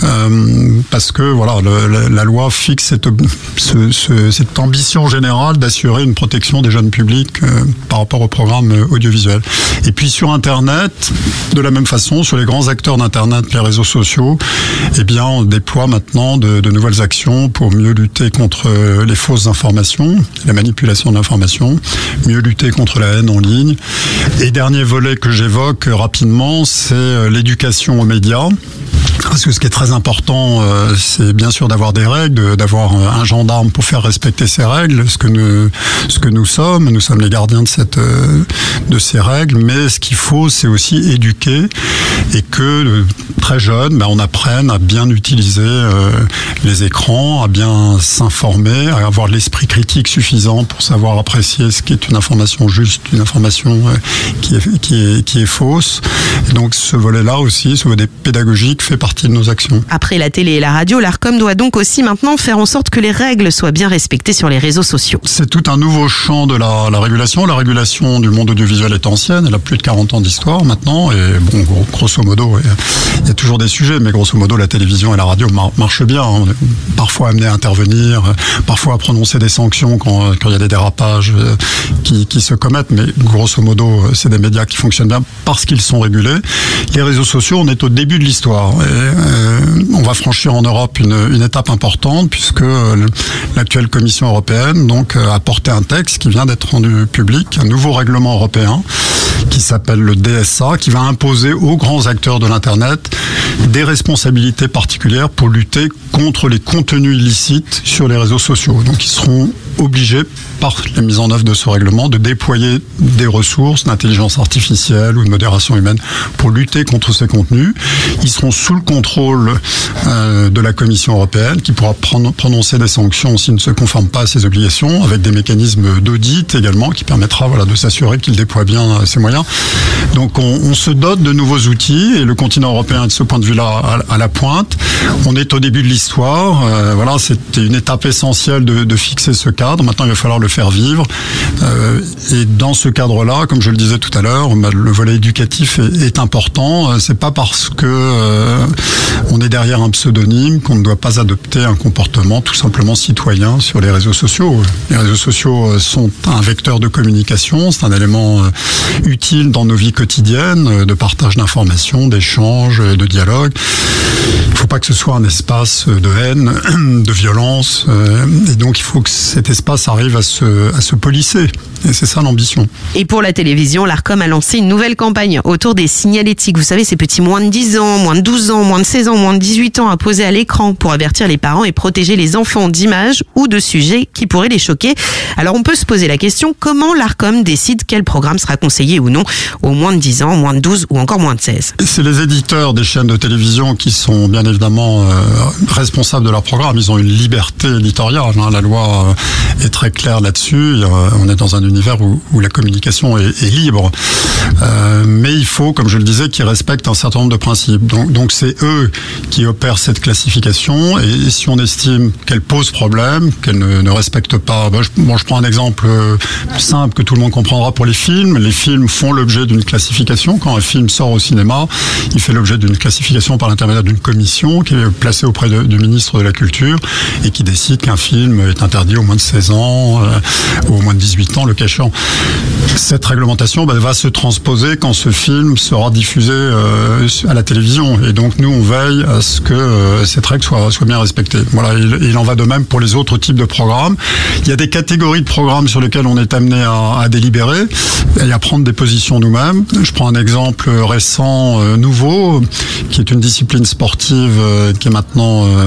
euh, parce que voilà, le, la, la loi fixe cette, ce, ce, cette ambition générale d'assurer une protection des jeunes publics euh, par rapport au programme audiovisuel. Et puis sur Internet, de la même façon, sur les grands acteurs d'Internet, les réseaux sociaux, eh bien, on déploie maintenant de, de nouvelles actions pour mieux lutter contre les fausses informations, la manipulation de l'information, mieux lutter contre la haine en ligne. Et dernier volet que j'évoque rapidement, c'est l'éducation aux médias. Parce que ce qui est très important, euh, c'est bien sûr d'avoir des règles, d'avoir un gendarme pour faire respecter ces règles, ce que nous, ce que nous sommes. Nous sommes les gardiens de cette, euh, de ces règles. Mais ce qu'il faut, c'est aussi éduquer et que euh, très jeune, ben, on apprenne à bien utiliser euh, les écrans, à bien s'informer, à avoir l'esprit critique suffisant pour savoir apprécier ce qui est une information juste, une information euh, qui est, qui est, qui est fausse. Et donc ce volet-là aussi, ce volet pédagogique, fait partie de nos actions. Après la télé et la radio, l'Arcom doit donc aussi maintenant faire en sorte que les règles soient bien respectées sur les réseaux sociaux. C'est tout un nouveau champ de la, la régulation. La régulation du monde audiovisuel est ancienne, elle a plus de quarante ans d'histoire maintenant, et bon, grosso modo, il y a toujours des sujets, mais grosso modo, la télévision et la radio mar- marchent bien. On est parfois amené à intervenir, parfois à prononcer des sanctions quand, quand il y a des dérapages qui, qui se commettent, mais grosso modo, c'est des médias qui fonctionnent bien parce qu'ils sont régulés. Les réseaux sociaux, on est au début de l'histoire. Et, euh, on va franchir en Europe une, une étape importante puisque l'actuelle Commission européenne donc, a porté un texte qui vient d'être rendu public, un nouveau règlement européen qui s'appelle le D S A, qui va imposer aux grands acteurs de l'Internet des responsabilités particulières pour lutter contre les contenus illicites sur les réseaux sociaux. Donc ils seront obligés, par la mise en œuvre de ce règlement, de déployer des ressources d'intelligence artificielle ou de modération humaine pour lutter contre ces contenus. Ils seront sous le contrôle euh, de la Commission européenne qui pourra pron- prononcer des sanctions s'ils ne se conforment pas à ces obligations, avec des mécanismes d'audit également qui permettra voilà, de s'assurer qu'ils déploient bien ces moyens. Donc on, on se dote de nouveaux outils et le continent européen est de ce point de vue-là à, à la pointe. On est au début de l'histoire. Euh, voilà, c'était une étape essentielle de, de fixer ce cadre. Maintenant, il va falloir le faire vivre. Euh, et dans ce cadre-là, comme je le disais tout à l'heure, le volet éducatif est, est important. C'est pas parce que euh, on est derrière un pseudonyme qu'on ne doit pas adopter un comportement tout simplement citoyen sur les réseaux sociaux. Les réseaux sociaux sont un vecteur de communication, c'est un élément utile dans nos vies quotidiennes, de partage d'informations, d'échanges, de dialogue. Il ne faut pas que ce soit un espace de haine, de violence, et donc il faut que cet espace arrive à se, à se polisser. Et c'est ça l'ambition. Et pour la télévision, l'Arcom a lancé une nouvelle campagne autour des signalétiques. Vous savez, ces petits moins de dix ans, moins de douze ans, moins de seize ans, moins de dix-huit ans à poser à l'écran pour avertir les parents et protéger les enfants d'images ou de sujets qui pourraient les choquer. Alors on peut se poser la question, comment l'Arcom décide quel programme sera conseillé ou non aux moins de dix ans, moins de douze ou encore moins de seize? C'est les éditeurs des chaînes de télévision qui sont bien évidemment euh, responsables de leur programme. Ils ont une liberté éditoriale. Hein. La loi euh, est très claire là-dessus. On est dans un univers où, où la communication est, est libre. Euh, mais il faut, comme je le disais, qu'ils respectent un certain nombre de principes. Donc, donc c'est eux qui opèrent cette classification. Et, et si on estime qu'elle pose problème, qu'elle ne, ne respecte pas... Ben je, bon, je prends un exemple simple que tout le monde comprendra pour les films. Les films font l'objet d'une classification. Quand un film sort au cinéma, il fait l'objet d'une classification par l'intermédiaire d'une commission qui est placée auprès de, du ministre de la Culture et qui décide qu'un film est interdit au moins de seize ans euh, ou au moins de dix-huit ans, le cas échéant. Cette réglementation bah, va se transposer quand ce film sera diffusé euh, à la télévision. Et donc nous, on veille à ce que euh, cette règle soit, soit bien respectée. Voilà, il, il en va de même pour les autres types de programmes. Il y a des catégories de programmes sur lesquels on est amené à, à délibérer et à prendre des positions nous-mêmes. Je prends un exemple récent, euh, nouveau, qui est une discipline sportive euh, qui est maintenant euh,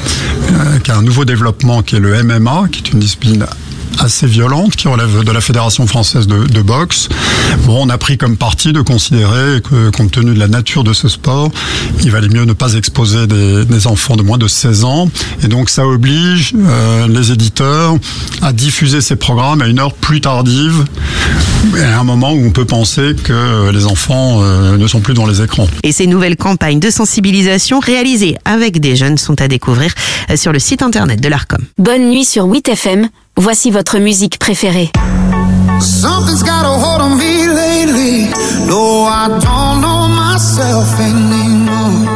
euh, qui a un nouveau développement, qui est le M M A, qui est une discipline assez violente qui relève de la Fédération française de, de boxe. Bon, on a pris comme parti de considérer que, compte tenu de la nature de ce sport, il valait mieux ne pas exposer des, des enfants de moins de seize ans. Et donc, ça oblige euh, les éditeurs à diffuser ces programmes à une heure plus tardive, et à un moment où on peut penser que les enfants euh, ne sont plus dans les écrans. Et ces nouvelles campagnes de sensibilisation réalisées avec des jeunes sont à découvrir sur le site internet de l'Arcom. Bonne nuit sur huit F M. Voici votre musique préférée. Something's got a hold on me lately. No, I don't know myself anymore.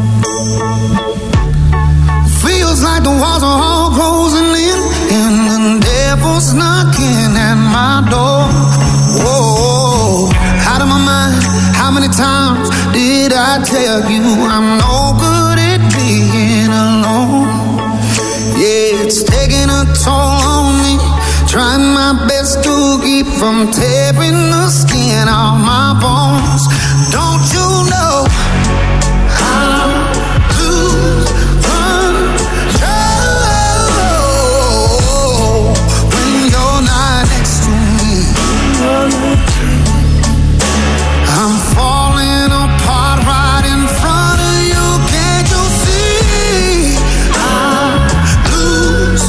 Feels like the walls are all closing in, and the devil's knocking at my door. Whoa, out of my mind. How many times did I tell you I'm no good at being alone? Yeah, it's taking a toll on me. Trying my best to keep from tearing the skin off my bones. Don't you know I lose control when you're not next to me? I'm falling apart right in front of you. Can't you see? I lose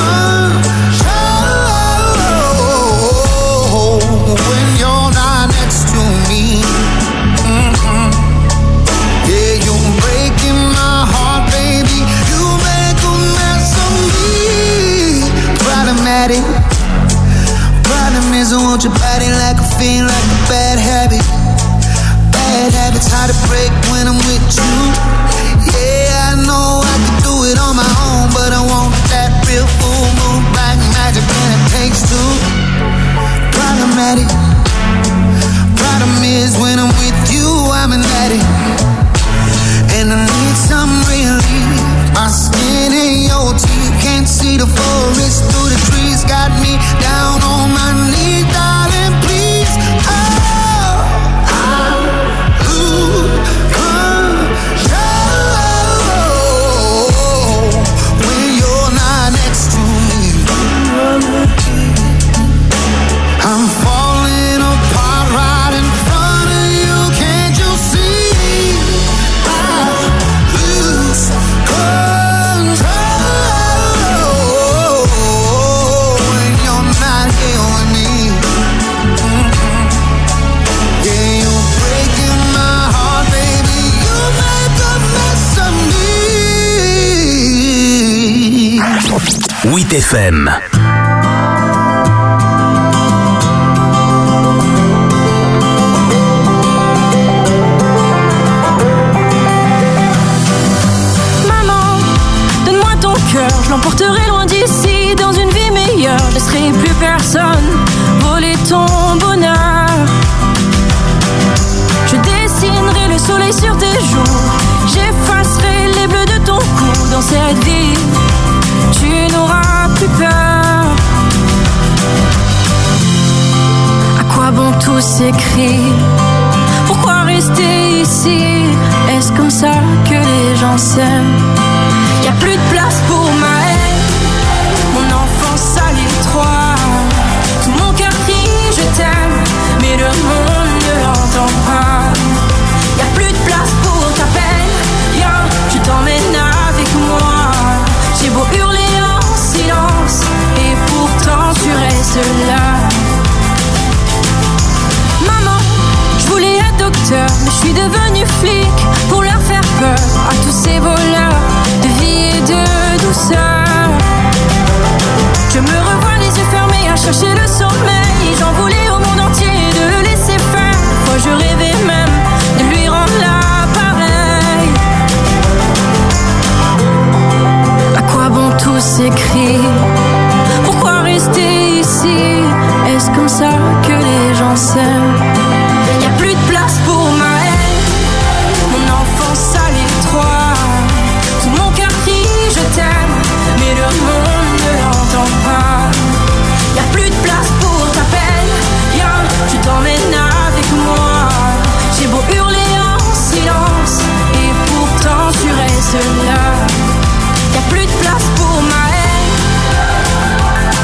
control when you're not next to me. Mm-hmm. Yeah, you're breaking my heart, baby. You make a mess of me. Problematic. Problem is I want your body like a fiend, like a bad habit. Bad habits hard to break when I'm with you. Yeah, I know I could do it on my own, but I want that real full moon black magic, and it takes two. Problematic. Problem is when I'm with you, I'm an addict, and I need some relief. My skin ain't your teeth, can't see the forest through the trees. Got me down on my knees, darling, please. Oh, I lose control when you're not next to me. I'm falling apart right in front of you. Can't you see? I lose control when you're not here with me. Mm-hmm. Yeah, you're breaking my heart, baby. You make a mess of me. huit F M. Je l'emporterai loin d'ici, dans une vie meilleure. Je laisserai plus personne voler ton bonheur. Je dessinerai le soleil sur tes joues. J'effacerai les bleus de ton cou. Dans cette vie, tu n'auras plus peur. À quoi bon tous ces cris? Pourquoi rester ici? Est-ce comme ça que les gens s'aiment? Y'a plus de place pour ma haine. Mon enfance à l'étroit. Tout mon cœur crie je t'aime, mais le monde ne l'entend pas. Y'a plus de place pour ta peine. Viens, je t'emmène avec moi. J'ai beau hurler en silence, et pourtant tu restes là. Maman, je voulais être docteur, mais je suis devenue flic pour leur faire peur à tous ces voleurs de vie et de douceur. Je me revois les yeux fermés à chercher le sommeil. J'en voulais au monde entier de le laisser faire. Moi je rêvais même de lui rendre l'appareil. À quoi bon tous ces cris? Pourquoi rester ici? Est-ce comme ça que les gens s'aiment?